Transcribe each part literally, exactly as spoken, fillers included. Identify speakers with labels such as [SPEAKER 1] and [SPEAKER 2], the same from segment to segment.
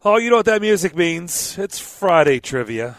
[SPEAKER 1] Oh, you know what that music means. It's Friday trivia.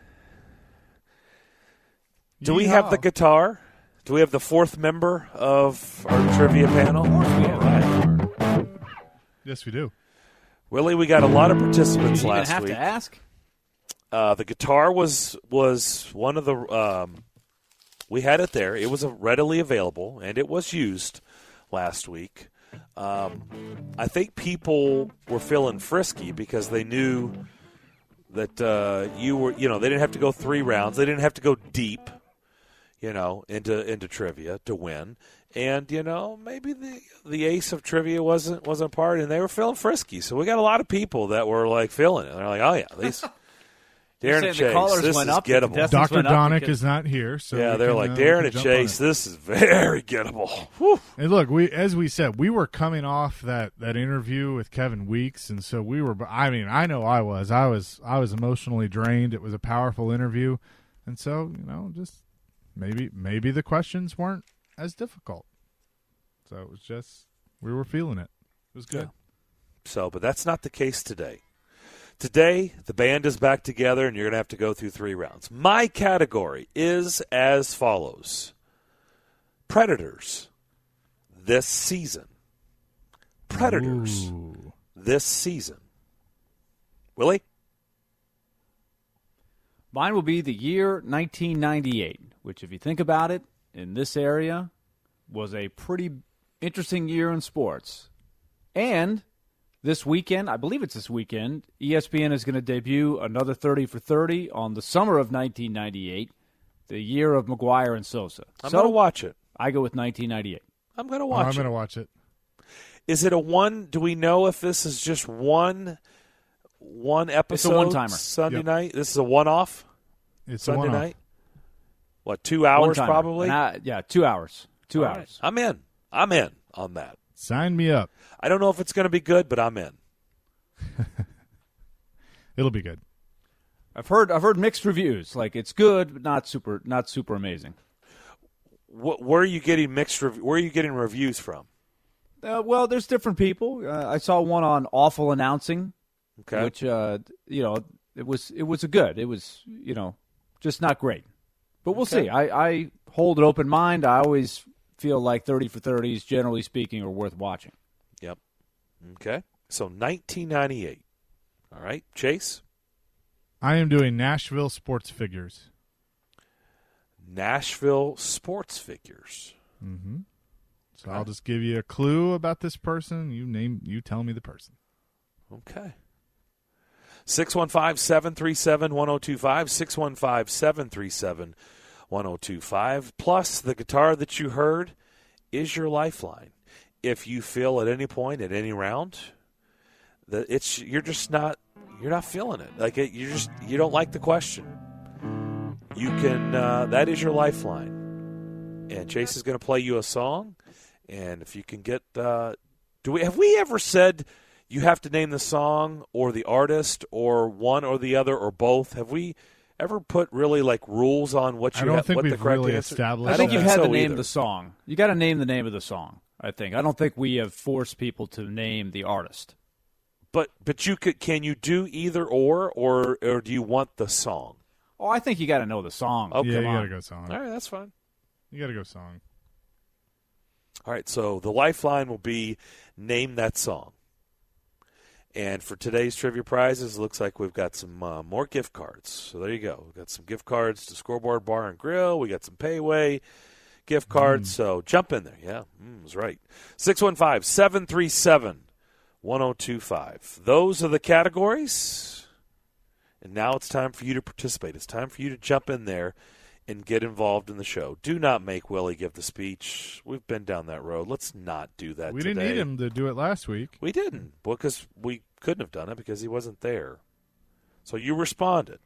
[SPEAKER 1] Do we have the guitar? Do we have the fourth member of our trivia panel?
[SPEAKER 2] Of course we have.
[SPEAKER 3] Right. Yes, we do.
[SPEAKER 1] Willie, we got a lot of participants
[SPEAKER 2] You even
[SPEAKER 1] last
[SPEAKER 2] have
[SPEAKER 1] week.
[SPEAKER 2] to ask?
[SPEAKER 1] Uh, the guitar was was one of the um, we had it there. It was readily available, and it was used last week. Um, I think people were feeling frisky because they knew that uh, you were, you know, they didn't have to go three rounds. They didn't have to go deep, you know, into into trivia to win. And, you know, maybe the the ace of trivia wasn't wasn't part, and they were feeling frisky. So we got a lot of people that were, like, feeling it. They're like, oh, yeah, these Darren and Chase, this
[SPEAKER 2] went
[SPEAKER 1] is
[SPEAKER 2] up,
[SPEAKER 1] gettable.
[SPEAKER 3] Doctor
[SPEAKER 2] went up
[SPEAKER 3] Donick
[SPEAKER 2] because-
[SPEAKER 3] is not here. So
[SPEAKER 1] yeah,
[SPEAKER 3] we
[SPEAKER 1] they're
[SPEAKER 3] can,
[SPEAKER 1] like,
[SPEAKER 3] uh,
[SPEAKER 1] Darren
[SPEAKER 3] we
[SPEAKER 1] and
[SPEAKER 3] can jump on
[SPEAKER 1] Chase,
[SPEAKER 3] it.
[SPEAKER 1] this is very gettable. Whew.
[SPEAKER 3] And look, we as we said, we were coming off that, that interview with Kevin Weeks, and so we were. I mean, I know I was. I was. I was emotionally drained. It was a powerful interview, and so you know, just maybe maybe the questions weren't as difficult. So it was just we were feeling it. It was good.
[SPEAKER 1] Yeah. So, but that's not the case today. Today, the band is back together, and you're going to have to go through three rounds. My category is as follows. Predators this season. Predators
[SPEAKER 3] Ooh.
[SPEAKER 1] this season. Willie?
[SPEAKER 2] Mine will be the year nineteen ninety-eight, which, if you think about it, in this area was a pretty interesting year in sports. And this weekend, I believe it's this weekend, E S P N is going to debut another thirty for thirty on the summer of nineteen ninety-eight, the year of McGuire and Sosa.
[SPEAKER 1] I'm
[SPEAKER 2] so
[SPEAKER 1] going to watch it.
[SPEAKER 2] I go with nineteen ninety-eight.
[SPEAKER 1] I'm going to
[SPEAKER 3] Oh,
[SPEAKER 1] watch
[SPEAKER 3] I'm
[SPEAKER 1] it.
[SPEAKER 3] going to watch it.
[SPEAKER 1] Is it a one? Do we know if this is just one one episode?
[SPEAKER 2] one-timer.
[SPEAKER 1] Sunday
[SPEAKER 3] Yep.
[SPEAKER 1] night? This is a one-off
[SPEAKER 3] It's a
[SPEAKER 1] Sunday
[SPEAKER 3] one-off.
[SPEAKER 1] night? What, two hours
[SPEAKER 2] One-timer.
[SPEAKER 1] probably?
[SPEAKER 2] And I- yeah, two hours. Two
[SPEAKER 1] All right.
[SPEAKER 2] hours.
[SPEAKER 1] I'm in. I'm in on that.
[SPEAKER 3] Sign me up.
[SPEAKER 1] I don't know if it's going to be good, but I'm in.
[SPEAKER 3] It'll be good.
[SPEAKER 2] I've heard I've heard mixed reviews. Like it's good, but not super not super amazing.
[SPEAKER 1] What, where are you getting mixed? Rev- where are you getting reviews from?
[SPEAKER 2] Uh, well, there's different people. Uh, I saw one on awful announcing,
[SPEAKER 1] Okay,
[SPEAKER 2] which uh, you know it was it was a good. It was you know just not great, but we'll
[SPEAKER 1] Okay.
[SPEAKER 2] see. I, I hold an open mind. I always feel like thirty for thirties, generally speaking, are worth watching.
[SPEAKER 1] Yep. Okay. So nineteen ninety-eight. All right, Chase.
[SPEAKER 3] I am doing Nashville sports figures.
[SPEAKER 1] Nashville sports figures.
[SPEAKER 3] Mm-hmm. So
[SPEAKER 1] Okay.
[SPEAKER 3] I'll just give you a clue about this person. You name. You tell me the person.
[SPEAKER 1] Okay. six one five, seven three seven, one zero two five, six one five, seven three seven, one zero two five. Plus, the guitar that you heard is your lifeline. If you feel at any point, at any round, that it's you're just not you're not feeling it. Like it, you just you don't like the question. You can uh, that is your lifeline. And Chase is going to play you a song, and if you can get uh, do we have we ever said you have to name the song or the artist or one or the other or both? Have we ever put really like rules on what you
[SPEAKER 3] I don't
[SPEAKER 1] have,
[SPEAKER 3] think
[SPEAKER 1] what the
[SPEAKER 3] we've
[SPEAKER 1] correct
[SPEAKER 3] really
[SPEAKER 1] answer?
[SPEAKER 3] established
[SPEAKER 2] I think
[SPEAKER 1] don't
[SPEAKER 2] you've had
[SPEAKER 1] so
[SPEAKER 2] to name
[SPEAKER 1] either.
[SPEAKER 2] the song. You got to name the name of the song. I think. I don't think we have forced people to name the artist.
[SPEAKER 1] But but you could can you do either or or or do you want the song?
[SPEAKER 2] Oh, I think you got to know the song.
[SPEAKER 1] Oh,
[SPEAKER 3] yeah,
[SPEAKER 1] come
[SPEAKER 3] you
[SPEAKER 1] on.
[SPEAKER 3] gotta go song.
[SPEAKER 1] All right, that's fine.
[SPEAKER 3] You gotta go song.
[SPEAKER 1] All right, so the lifeline will be name that song. And for today's trivia prizes, it looks like we've got some uh, more gift cards. So there you go. We've got some gift cards to Scoreboard Bar and Grill. We got some Payway gift cards. Mm. So jump in there. Yeah, mm, that's right. six one five, seven three seven, one zero two five. Those are the categories. And now it's time for you to participate. It's time for you to jump in there and get involved in the show. Do not make Willie give the speech. We've been down that road. Let's not do that
[SPEAKER 3] We
[SPEAKER 1] today.
[SPEAKER 3] didn't need him to do it last week.
[SPEAKER 1] We didn't. Well, because we couldn't have done it because he wasn't there. So you responded.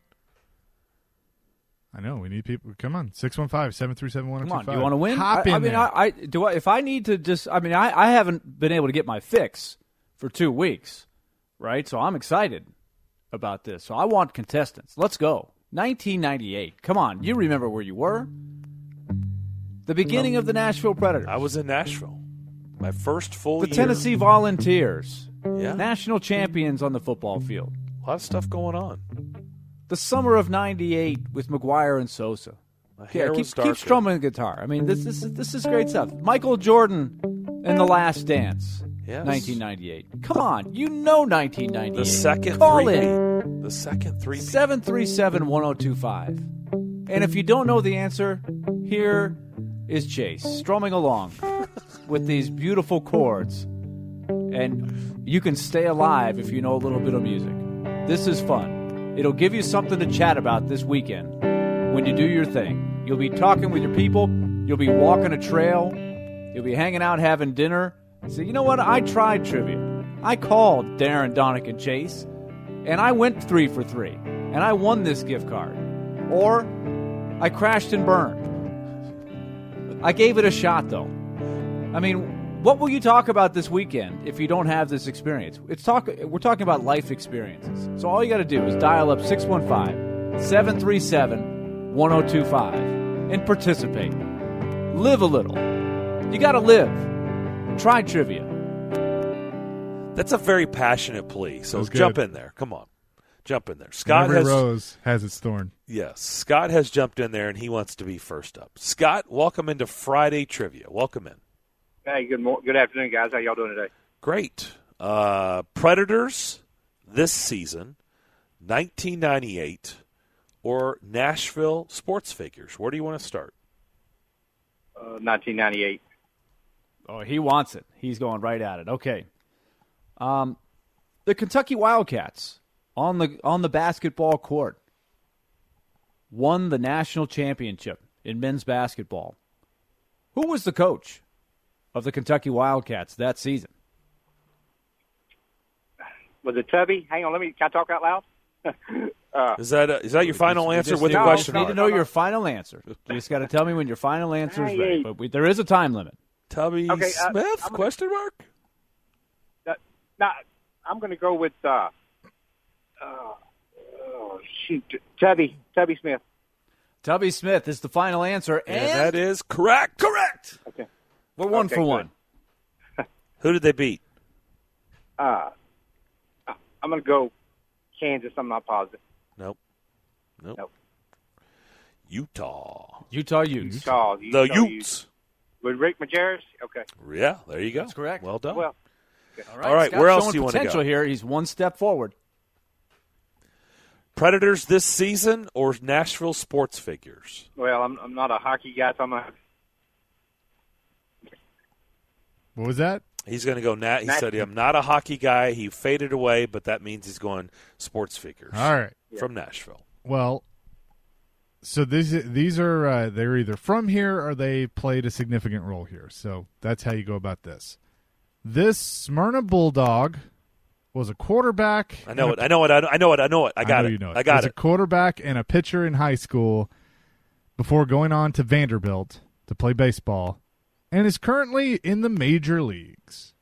[SPEAKER 3] I know. We need people. Come on. six one five, seven three seven, one zero two
[SPEAKER 2] Come
[SPEAKER 3] five.
[SPEAKER 2] on, do you want to win?
[SPEAKER 3] Hop
[SPEAKER 2] I,
[SPEAKER 3] in
[SPEAKER 2] I mean,
[SPEAKER 3] there.
[SPEAKER 2] I, I do. I, if I need to just, I mean, I, I haven't been able to get my fix for two weeks, right? So I'm excited about this. So I want contestants. Let's go. nineteen ninety-eight. Come on, you remember where you were? The beginning of the Nashville Predators.
[SPEAKER 1] I was in Nashville. My first full
[SPEAKER 2] the
[SPEAKER 1] year.
[SPEAKER 2] Tennessee Volunteers.
[SPEAKER 1] Yeah.
[SPEAKER 2] National champions on the football field.
[SPEAKER 1] A lot of stuff going on.
[SPEAKER 2] The summer of ninety-eight with McGuire and Sosa.
[SPEAKER 1] My
[SPEAKER 2] Yeah,
[SPEAKER 1] hair
[SPEAKER 2] keep,
[SPEAKER 1] was
[SPEAKER 2] keep
[SPEAKER 1] darker.
[SPEAKER 2] strumming the guitar. I mean, this, this, is, this is great stuff. Michael Jordan in The Last Dance,
[SPEAKER 1] Yes.
[SPEAKER 2] nineteen ninety-eight. Come on, you know nineteen ninety-eight.
[SPEAKER 1] The second
[SPEAKER 2] Call
[SPEAKER 1] three.
[SPEAKER 2] in.
[SPEAKER 1] The second three.
[SPEAKER 2] seven three seven, one oh two five. And if you don't know the answer, here is Chase strumming along with these beautiful chords. And you can stay alive if you know a little bit of music. This is fun. It'll give you something to chat about this weekend when you do your thing. You'll be talking with your people. You'll be walking a trail. You'll be hanging out having dinner. Say, you know what? I tried trivia. I called Darren, Donick, and Chase, and I went three for three, and I won this gift card. Or I crashed and burned. I gave it a shot, though. I mean, what will you talk about this weekend if you don't have this experience? It's talk. We're talking about life experiences. So all you got to do is dial up six one five, seven three seven, one oh two five and participate. Live a little. You got to live. Try trivia.
[SPEAKER 1] That's a very passionate plea. So
[SPEAKER 3] That's
[SPEAKER 1] jump
[SPEAKER 3] good.
[SPEAKER 1] in there. Come on. Jump in there. Scott
[SPEAKER 3] Every
[SPEAKER 1] has
[SPEAKER 3] rose has its thorn.
[SPEAKER 1] Yes. Scott has jumped in there and he wants to be first up. Scott, welcome into Friday Trivia. Welcome in.
[SPEAKER 4] Hey, good mor- good afternoon, guys. How y'all doing today?
[SPEAKER 1] Great. Uh, Predators this season, nineteen ninety-eight, or Nashville Sports Figures. Where do you want to start?
[SPEAKER 4] Uh, nineteen ninety-eight.
[SPEAKER 2] Oh, he wants it. He's going right at it. Okay. Um, the Kentucky Wildcats on the on the basketball court won the national championship in men's basketball. Who was the coach of the Kentucky Wildcats that season?
[SPEAKER 4] Was it Tubby? Hang on, let me. Can I talk out loud? uh,
[SPEAKER 1] Is that uh, is that your final
[SPEAKER 2] We
[SPEAKER 1] answer
[SPEAKER 2] just
[SPEAKER 1] with
[SPEAKER 2] need,
[SPEAKER 1] a
[SPEAKER 4] no,
[SPEAKER 1] question
[SPEAKER 2] need to
[SPEAKER 1] mark?
[SPEAKER 2] know your final answer. You just got to tell me when your final answer is ready.
[SPEAKER 4] Hey.
[SPEAKER 2] But we, there is a time limit.
[SPEAKER 1] Tubby
[SPEAKER 4] Okay, uh,
[SPEAKER 1] Smith?
[SPEAKER 4] I'm gonna-
[SPEAKER 1] question mark?
[SPEAKER 4] uh, nah, I'm going to go with. Uh, uh, oh shoot, Tubby. Tubby Smith.
[SPEAKER 2] Tubby Smith is the final answer, and,
[SPEAKER 1] And that is correct. Correct.
[SPEAKER 4] Okay.
[SPEAKER 2] we're one
[SPEAKER 4] Okay,
[SPEAKER 2] for
[SPEAKER 4] good.
[SPEAKER 2] one.
[SPEAKER 1] Who did they beat?
[SPEAKER 4] Uh, I'm going to go Kansas. I'm not positive.
[SPEAKER 1] Nope. Nope.
[SPEAKER 4] Nope.
[SPEAKER 1] Utah.
[SPEAKER 2] Utah Utes.
[SPEAKER 4] Utah.
[SPEAKER 1] The
[SPEAKER 4] Utah
[SPEAKER 1] Utes.
[SPEAKER 4] With Rick Majerus? Okay.
[SPEAKER 1] Yeah, there you go.
[SPEAKER 2] That's correct.
[SPEAKER 1] Well done.
[SPEAKER 4] Well,
[SPEAKER 2] All right,
[SPEAKER 1] All right,
[SPEAKER 2] Scott's
[SPEAKER 1] where else
[SPEAKER 2] showing
[SPEAKER 1] do you wanna
[SPEAKER 2] potential
[SPEAKER 1] go?
[SPEAKER 2] here. He's one step forward.
[SPEAKER 1] Predators this season or Nashville Sports Figures?
[SPEAKER 4] well, I'm, I'm not a hockey guy, so I'm going to.
[SPEAKER 3] What was that?
[SPEAKER 1] He's going to go. Nat. He
[SPEAKER 4] Nat-
[SPEAKER 1] said, "I'm not a hockey guy." He faded away, but that means he's going Sports Figures
[SPEAKER 3] All right.
[SPEAKER 1] from Nashville.
[SPEAKER 3] Well, so these these are uh, they're either from here or they played a significant role here. So that's how you go about this. This Smyrna Bulldog was a quarterback.
[SPEAKER 1] I know
[SPEAKER 3] and
[SPEAKER 1] it.
[SPEAKER 3] a-
[SPEAKER 1] I know it. I know- I know it. I know it. I got
[SPEAKER 3] know
[SPEAKER 1] it.
[SPEAKER 3] You know it.
[SPEAKER 1] I got
[SPEAKER 3] was
[SPEAKER 1] it.
[SPEAKER 3] a quarterback and a pitcher in high school before going on to Vanderbilt to play baseball, and is currently in the major leagues.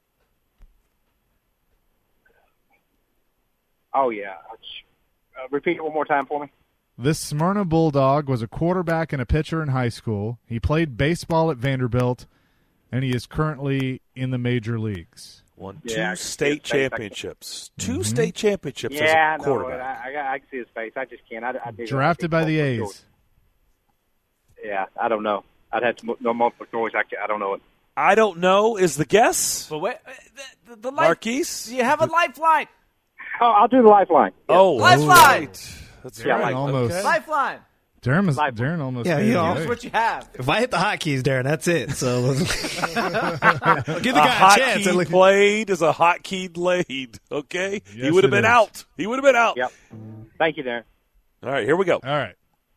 [SPEAKER 4] Oh, yeah. Uh, repeat it one more time for me.
[SPEAKER 3] This Smyrna Bulldog was a quarterback and a pitcher in high school. He played baseball at Vanderbilt, and he is currently in the major leagues.
[SPEAKER 1] Won two
[SPEAKER 4] Yeah, I can see
[SPEAKER 1] state
[SPEAKER 4] his face. I can-
[SPEAKER 1] championships. Two
[SPEAKER 3] Mm-hmm.
[SPEAKER 1] state championships
[SPEAKER 4] Yeah,
[SPEAKER 1] as
[SPEAKER 4] I
[SPEAKER 1] a
[SPEAKER 4] know.
[SPEAKER 1] quarterback.
[SPEAKER 4] I, I, I can see his face. I just can't. I, I dig it.
[SPEAKER 3] Drafted by the
[SPEAKER 4] Multiple
[SPEAKER 3] A's.
[SPEAKER 4] choice. Yeah, I don't know. I'd have to no multiple choice. I, can't- I don't know it.
[SPEAKER 1] I don't know. Is the guess
[SPEAKER 2] But wait, uh, the, the, the life,
[SPEAKER 1] Marquise?
[SPEAKER 2] you have a lifeline.
[SPEAKER 4] Oh, I'll do the lifeline.
[SPEAKER 1] Oh,
[SPEAKER 2] Lifeline.
[SPEAKER 1] right. That's
[SPEAKER 4] Yeah,
[SPEAKER 1] right.
[SPEAKER 4] like-
[SPEAKER 3] almost.
[SPEAKER 1] Okay.
[SPEAKER 2] Lifeline.
[SPEAKER 3] Darren, was,
[SPEAKER 4] Life.
[SPEAKER 3] Darren almost.
[SPEAKER 5] Yeah,
[SPEAKER 3] gave
[SPEAKER 5] you
[SPEAKER 3] it
[SPEAKER 5] know.
[SPEAKER 3] away.
[SPEAKER 2] That's what you have.
[SPEAKER 5] If I hit the hotkeys, Darren, that's it. So give the
[SPEAKER 1] A
[SPEAKER 5] guy a chance.
[SPEAKER 1] hotkey
[SPEAKER 5] and look-
[SPEAKER 1] played is a hotkey laid. Okay, he
[SPEAKER 3] Yes,
[SPEAKER 1] would have
[SPEAKER 3] it
[SPEAKER 1] been
[SPEAKER 3] is.
[SPEAKER 1] out. He would have been out.
[SPEAKER 4] Yep. Thank you, Darren.
[SPEAKER 1] All right, here we go.
[SPEAKER 3] All right.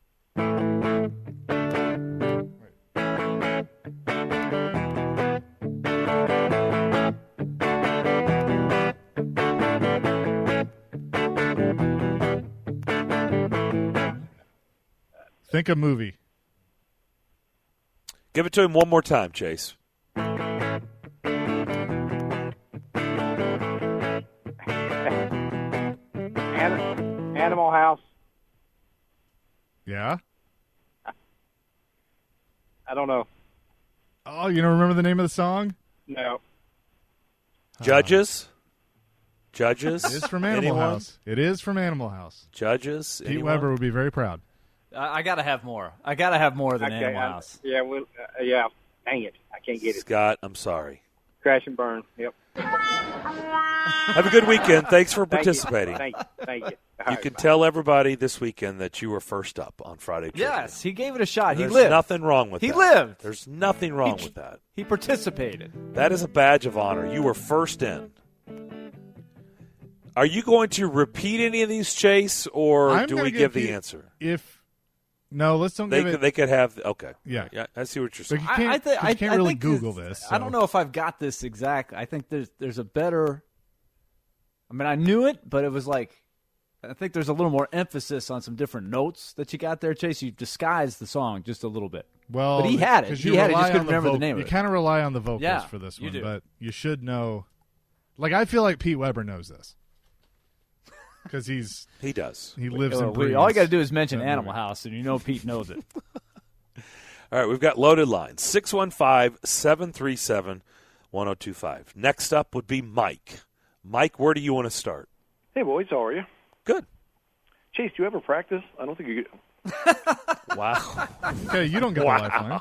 [SPEAKER 3] Think a movie.
[SPEAKER 1] Give it to him one more time, Chase.
[SPEAKER 4] Anim- Animal House.
[SPEAKER 3] Yeah.
[SPEAKER 4] I don't know.
[SPEAKER 3] Oh, you don't remember the name of the song?
[SPEAKER 4] No.
[SPEAKER 1] Judges. Judges?
[SPEAKER 3] It is from Animal
[SPEAKER 1] Anyone?
[SPEAKER 3] House. It is from Animal House.
[SPEAKER 1] Judges?
[SPEAKER 3] Pete
[SPEAKER 1] Anyone?
[SPEAKER 3] Weber would be very proud.
[SPEAKER 2] I, I got to have more. I got to have more than
[SPEAKER 4] Okay,
[SPEAKER 2] Animal
[SPEAKER 4] I-
[SPEAKER 2] House.
[SPEAKER 4] Yeah, well, uh, yeah. Dang it, I can't get it.
[SPEAKER 1] Scott, I'm sorry.
[SPEAKER 4] Crash and burn. Yep.
[SPEAKER 1] Have a good weekend. Thanks for
[SPEAKER 4] Thank
[SPEAKER 1] participating.
[SPEAKER 4] You. Thank you. Thank you. All
[SPEAKER 1] You
[SPEAKER 4] right,
[SPEAKER 1] can
[SPEAKER 4] bye.
[SPEAKER 1] tell everybody this weekend that you were first up on Friday Trivia.
[SPEAKER 2] Yes, he gave it a shot.
[SPEAKER 1] There's
[SPEAKER 2] he lived.
[SPEAKER 1] nothing wrong with
[SPEAKER 2] He
[SPEAKER 1] that.
[SPEAKER 2] lived.
[SPEAKER 1] There's nothing wrong
[SPEAKER 2] He-
[SPEAKER 1] with that.
[SPEAKER 2] He participated.
[SPEAKER 1] That is a badge of honor. You were first in. Are you going to repeat any of these, Chase, or
[SPEAKER 3] I'm
[SPEAKER 1] do
[SPEAKER 3] gonna
[SPEAKER 1] we
[SPEAKER 3] give
[SPEAKER 1] give the
[SPEAKER 3] you-
[SPEAKER 1] answer?
[SPEAKER 3] If no, let's don't
[SPEAKER 1] They
[SPEAKER 3] give
[SPEAKER 1] could,
[SPEAKER 3] it.
[SPEAKER 1] they could have okay.
[SPEAKER 3] Yeah.
[SPEAKER 1] Yeah, I see what you're
[SPEAKER 3] But
[SPEAKER 1] saying.
[SPEAKER 3] you can't,
[SPEAKER 2] I, I, th-
[SPEAKER 3] 'cause you can't
[SPEAKER 2] I
[SPEAKER 3] really
[SPEAKER 2] think
[SPEAKER 3] Google
[SPEAKER 2] this-
[SPEAKER 3] this.
[SPEAKER 2] I don't
[SPEAKER 3] so.
[SPEAKER 2] know if I've got this exact. I think there's there's a better. I mean, I knew it, but it was like I think there's a little more emphasis on some different notes that you got there, Chase. You disguised the song just a little bit.
[SPEAKER 3] Well,
[SPEAKER 2] But he had it.
[SPEAKER 3] 'cause
[SPEAKER 2] He
[SPEAKER 3] you
[SPEAKER 2] had it,
[SPEAKER 3] rely
[SPEAKER 2] just couldn't
[SPEAKER 3] on
[SPEAKER 2] remember the
[SPEAKER 3] voc-
[SPEAKER 2] name of
[SPEAKER 3] You
[SPEAKER 2] it.
[SPEAKER 3] kind of rely on the vocals
[SPEAKER 2] Yeah,
[SPEAKER 3] for this
[SPEAKER 2] you
[SPEAKER 3] one,
[SPEAKER 2] do.
[SPEAKER 3] but you should know. Like, I feel like Pete Weber knows this because he's
[SPEAKER 1] He does.
[SPEAKER 3] he lives
[SPEAKER 2] Uh,
[SPEAKER 3] in.
[SPEAKER 2] we-
[SPEAKER 3] breathes
[SPEAKER 2] all you got to do is mention
[SPEAKER 3] that
[SPEAKER 2] Animal
[SPEAKER 3] movie.
[SPEAKER 2] House, and you know Pete knows it.
[SPEAKER 1] All right, we've got loaded lines six one five, seven three seven, one oh two five. Next up would be Mike. Mike, where do you want to start?
[SPEAKER 6] Hey, boys, how are you?
[SPEAKER 1] Good.
[SPEAKER 6] Chase, do you ever practice? I don't think you get.
[SPEAKER 1] Wow.
[SPEAKER 3] Okay, you don't get
[SPEAKER 1] Wow.
[SPEAKER 3] the lifeline.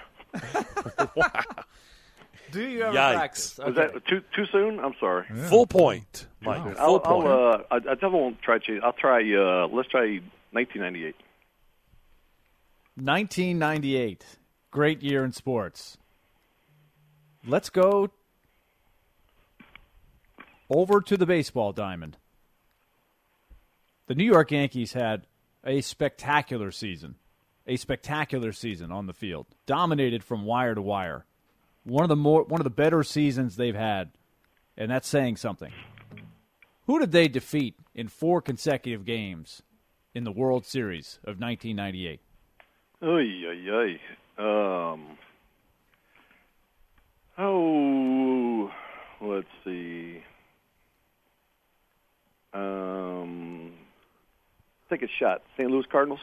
[SPEAKER 2] Do you ever
[SPEAKER 1] Yikes.
[SPEAKER 2] practice?
[SPEAKER 6] Was that too too soon? I'm sorry.
[SPEAKER 3] Yeah.
[SPEAKER 1] Full point, Mike.
[SPEAKER 3] Wow.
[SPEAKER 1] Full
[SPEAKER 6] I'll,
[SPEAKER 1] point.
[SPEAKER 6] I'll uh, I, I definitely won't try Chase. I'll try. Uh, let's try nineteen ninety-eight.
[SPEAKER 2] nineteen ninety-eight. Great year in sports. Let's go over to the baseball diamond. The New York Yankees had a spectacular season. A spectacular season on the field. Dominated from wire to wire. One of the more one of the better seasons they've had. And that's saying something. Who did they defeat in four consecutive games in the World Series of nineteen ninety-eight?
[SPEAKER 6] Oy, oy, oy. Um. Oh, let's see. Um, take a shot. Saint Louis Cardinals.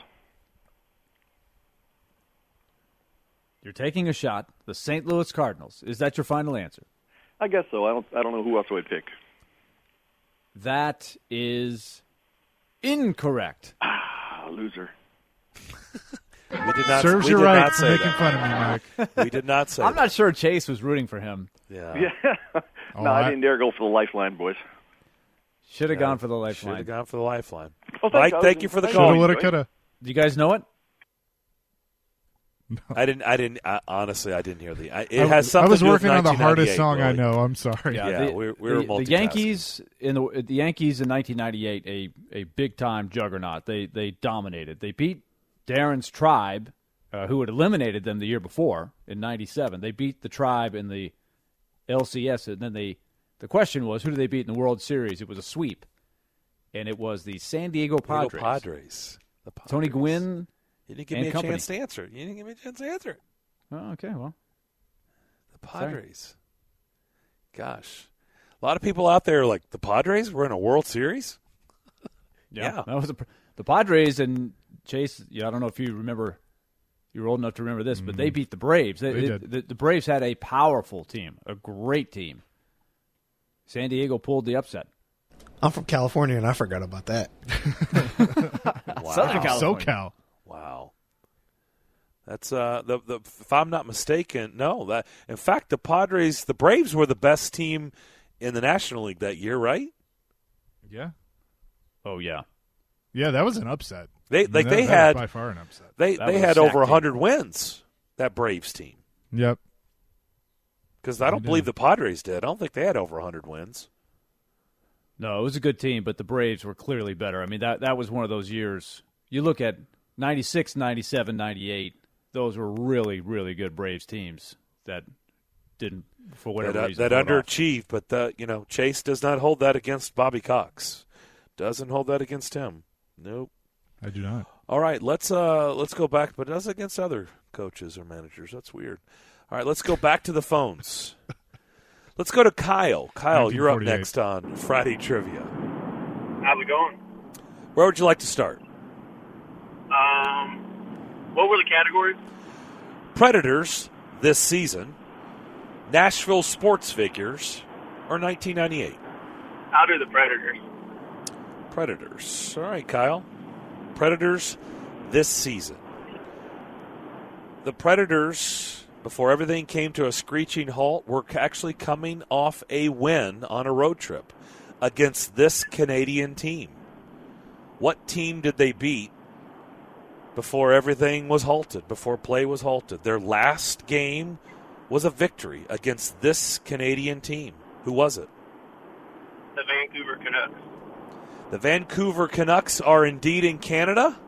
[SPEAKER 2] You're taking a shot. The Saint Louis Cardinals. Is that your final answer?
[SPEAKER 6] I guess so. I don't. I don't know who else I would pick.
[SPEAKER 2] That is incorrect.
[SPEAKER 6] Ah, loser.
[SPEAKER 1] We did not.
[SPEAKER 3] Serves
[SPEAKER 1] we
[SPEAKER 3] you
[SPEAKER 1] did
[SPEAKER 3] right
[SPEAKER 1] not
[SPEAKER 3] for
[SPEAKER 1] say
[SPEAKER 3] making
[SPEAKER 1] that.
[SPEAKER 3] fun of me, Mike.
[SPEAKER 1] We did not say
[SPEAKER 2] I'm
[SPEAKER 1] that.
[SPEAKER 2] not sure Chase was rooting for him.
[SPEAKER 1] Yeah.
[SPEAKER 6] Yeah.
[SPEAKER 3] Oh,
[SPEAKER 6] no, I,
[SPEAKER 3] I-
[SPEAKER 6] didn't dare go for the lifeline, boys.
[SPEAKER 2] Should have
[SPEAKER 1] Yeah.
[SPEAKER 2] gone for the
[SPEAKER 1] Should
[SPEAKER 2] lifeline.
[SPEAKER 1] have gone for the lifeline.
[SPEAKER 6] Well,
[SPEAKER 1] Mike,
[SPEAKER 6] I was-
[SPEAKER 1] thank you for the
[SPEAKER 6] I
[SPEAKER 1] call.
[SPEAKER 3] Shoulda, woulda,
[SPEAKER 6] enjoyed-
[SPEAKER 3] coulda.
[SPEAKER 2] Do you guys know it?
[SPEAKER 1] I didn't. I didn't. I, honestly, I didn't hear the. I, it
[SPEAKER 3] I,
[SPEAKER 1] has
[SPEAKER 3] I
[SPEAKER 1] something
[SPEAKER 3] was
[SPEAKER 1] to do with
[SPEAKER 3] working on the hardest
[SPEAKER 1] nineteen ninety-eight,
[SPEAKER 3] song I
[SPEAKER 1] Willie.
[SPEAKER 3] know. I'm sorry.
[SPEAKER 1] Yeah,
[SPEAKER 2] the,
[SPEAKER 1] we're- we're
[SPEAKER 2] the, the
[SPEAKER 1] multitasking.
[SPEAKER 2] Yankees in the the Yankees in nineteen ninety-eight, a a big time juggernaut. They they dominated. They beat Darren's Tribe, uh, who had eliminated them the year before in ninety-seven. They beat the Tribe in the L C S, and then they. The question was, who did they beat in the World Series? It was a sweep, and it was the San Diego Padres.
[SPEAKER 1] Diego Padres. The Padres.
[SPEAKER 2] Tony Gwynn.
[SPEAKER 1] You didn't give
[SPEAKER 2] and
[SPEAKER 1] me a
[SPEAKER 2] company.
[SPEAKER 1] chance to answer. You didn't give me a chance to answer it.
[SPEAKER 2] Oh, okay, well,
[SPEAKER 1] The Padres. Gosh, a lot of people out there are like the Padres were in a World Series. Yeah.
[SPEAKER 2] that was a, the Padres and Chase. Yeah, I don't know if you remember. You're old enough to remember this, but they beat the Braves. They,
[SPEAKER 3] They
[SPEAKER 2] they-
[SPEAKER 3] did.
[SPEAKER 2] The, the Braves had a powerful team, a great team. San Diego pulled the upset.
[SPEAKER 5] I'm from California, and I forgot about that.
[SPEAKER 1] Wow.
[SPEAKER 2] Southern California.
[SPEAKER 3] SoCal.
[SPEAKER 1] Wow. That's uh the the if I'm not mistaken, no, that in fact the Padres, the Braves were the best team in the National League that year, right?
[SPEAKER 3] Yeah.
[SPEAKER 2] Oh yeah,
[SPEAKER 3] Yeah, that was an upset.
[SPEAKER 1] They
[SPEAKER 3] I mean,
[SPEAKER 1] like
[SPEAKER 3] that-
[SPEAKER 1] they
[SPEAKER 3] that was
[SPEAKER 1] had
[SPEAKER 3] by far an upset.
[SPEAKER 1] they
[SPEAKER 2] That
[SPEAKER 1] they
[SPEAKER 2] was a
[SPEAKER 1] had
[SPEAKER 2] stacked
[SPEAKER 1] over one
[SPEAKER 2] team.
[SPEAKER 1] hundred wins, that Braves team.
[SPEAKER 3] Yep.
[SPEAKER 1] Cuz I don't
[SPEAKER 3] They
[SPEAKER 1] believe
[SPEAKER 3] did.
[SPEAKER 1] the Padres did. I don't think they had over one hundred wins.
[SPEAKER 2] no, it was a good team, but the Braves were clearly better. I mean, that that was one of those years. You look at ninety-six, ninety-seven, ninety-eight. Those were really, really good Braves teams that didn't, for whatever
[SPEAKER 1] That, uh,
[SPEAKER 2] reason,
[SPEAKER 1] that
[SPEAKER 2] pull it off.
[SPEAKER 1] underachieved, but the, you know, Chase does not hold that against Bobby Cox. Doesn't hold that against him. Nope.
[SPEAKER 3] I do not.
[SPEAKER 1] All right, let's uh let's go back, but it does against other coaches or managers. That's weird. All right, let's go back to the phones. Let's go to Kyle. Kyle, you're up
[SPEAKER 3] nineteen forty-eight.
[SPEAKER 1] next on Friday Trivia.
[SPEAKER 7] How's it going?
[SPEAKER 1] Where would you like to start?
[SPEAKER 7] Um, what were the categories?
[SPEAKER 1] Predators this season, Nashville sports figures, or nineteen ninety-eight?
[SPEAKER 7] I'll do the Predators.
[SPEAKER 1] Predators. All right, Kyle. Predators this season. The Predators, before everything came to a screeching halt, were actually coming off a win on a road trip against this Canadian team. What team did they beat before everything was halted, before play was halted? Their last game was a victory against this Canadian team. Who was it?
[SPEAKER 7] The Vancouver Canucks.
[SPEAKER 1] The Vancouver Canucks are indeed in Canada.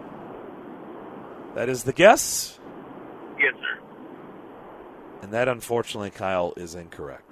[SPEAKER 1] That is the guess.
[SPEAKER 7] Yes, sir.
[SPEAKER 1] And that, unfortunately, Kyle, is incorrect.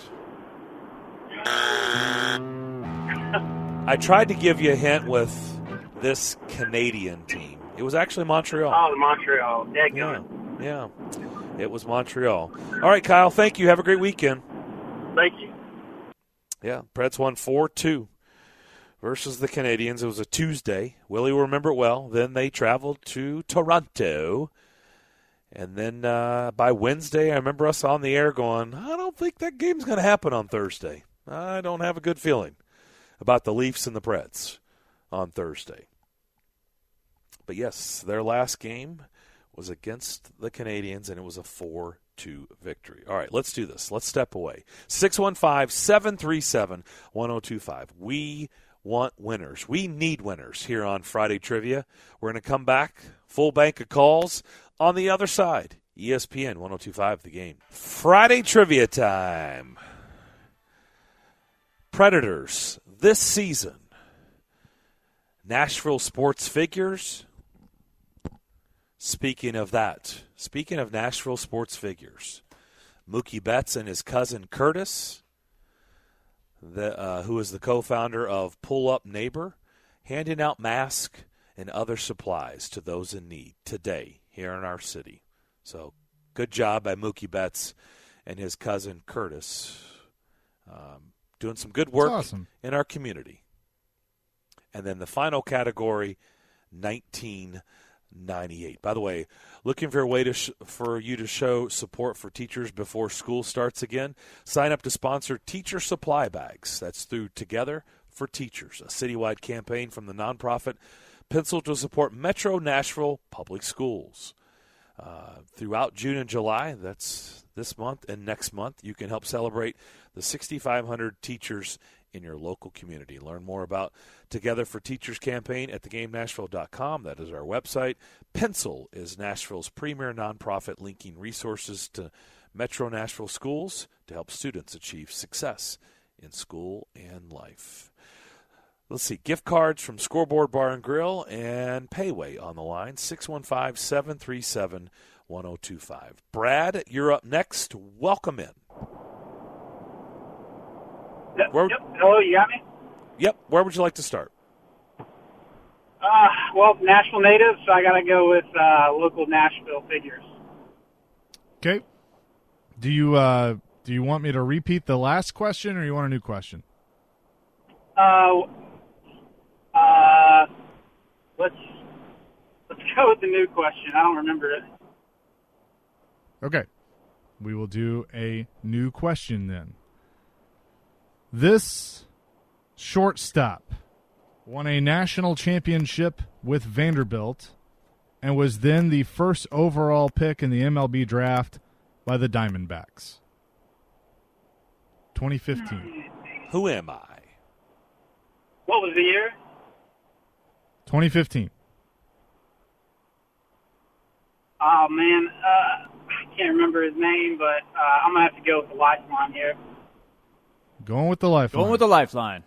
[SPEAKER 1] I tried to give you a hint with this Canadian team. It was actually Montreal.
[SPEAKER 7] Oh, the Montreal.
[SPEAKER 1] Yeah,
[SPEAKER 7] Dadgummit.
[SPEAKER 1] yeah. It was Montreal. All right, Kyle, thank you. Have a great weekend.
[SPEAKER 7] Thank you.
[SPEAKER 1] Yeah, Preds won four two versus the Canadians. It was a Tuesday. Willie will remember it well. Then they traveled to Toronto. And then uh, by Wednesday, I remember us on the air going, I don't think that game's going to happen on Thursday. I don't have a good feeling about the Leafs and the Preds on Thursday. But, yes, their last game was against the Canadians, and it was a four two victory. All right, let's do this. Let's step away. six one five, seven three seven, one oh two five. We want winners. We need winners here on Friday Trivia. We're going to come back, full bank of calls on the other side. E S P N one oh two five, The Game. Friday Trivia time. Predators this season. Nashville sports figures. Speaking of that, speaking of Nashville sports figures, Mookie Betts and his cousin Curtis, the, uh, who is the co-founder of Pull Up Neighbor, handing out masks and other supplies to those in need today here in our city. So good job by Mookie Betts and his cousin Curtis, um, doing some good work
[SPEAKER 3] awesome.
[SPEAKER 1] in our community. And then the final category, nineteen ninety-eight. By the way, looking for a way to sh- for you to show support for teachers before school starts again? Sign up to sponsor Teacher Supply Bags. That's through Together for Teachers, a citywide campaign from the nonprofit Pencil to support Metro Nashville Public Schools. Uh, throughout June and July, that's this month and next month, you can help celebrate the six thousand five hundred teachers in your local community. Learn more about Together for Teachers campaign at the game nashville dot com. That is our website. Pencil is Nashville's premier nonprofit linking resources to Metro Nashville schools to help students achieve success in school and life. Let's see, gift cards from Scoreboard Bar and Grill and Payway on the line, six one five, seven three seven, one oh two five. Brad, you're up next. Welcome in.
[SPEAKER 4] Yep.
[SPEAKER 1] Where,
[SPEAKER 4] yep. Hello, you got me?
[SPEAKER 1] Yep. Where would you like to start?
[SPEAKER 4] Uh, well, Nashville native, so I got to go with uh, local Nashville figures.
[SPEAKER 3] Okay. Do you uh, do you want me to repeat the last question, or you want a new question?
[SPEAKER 4] Uh, uh, let's let's go with the new question. I don't remember it.
[SPEAKER 3] Okay. We will do a new question then. This shortstop won a national championship with Vanderbilt and was then the first overall pick in the M L B draft by the Diamondbacks. twenty fifteen.
[SPEAKER 1] Who am I?
[SPEAKER 4] What was the year?
[SPEAKER 3] twenty fifteen.
[SPEAKER 4] Oh, man. Uh, I can't remember his name, but uh, I'm going to have to go with the lifeline here.
[SPEAKER 3] Going with the lifeline.
[SPEAKER 2] Going with the lifeline.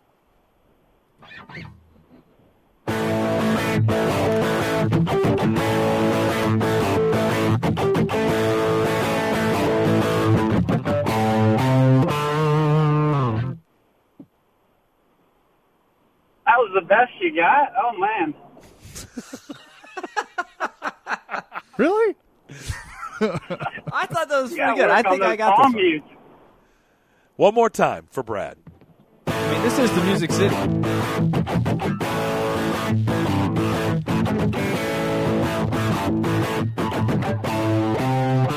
[SPEAKER 4] That was the best you got? Oh, man.
[SPEAKER 3] Really?
[SPEAKER 2] I thought that was
[SPEAKER 4] Yeah,
[SPEAKER 2] pretty good. I
[SPEAKER 4] work on
[SPEAKER 2] think I
[SPEAKER 4] those
[SPEAKER 2] got
[SPEAKER 4] song
[SPEAKER 2] this one.
[SPEAKER 4] mutes.
[SPEAKER 1] One more time for Brad.
[SPEAKER 2] I mean, this is the Music City.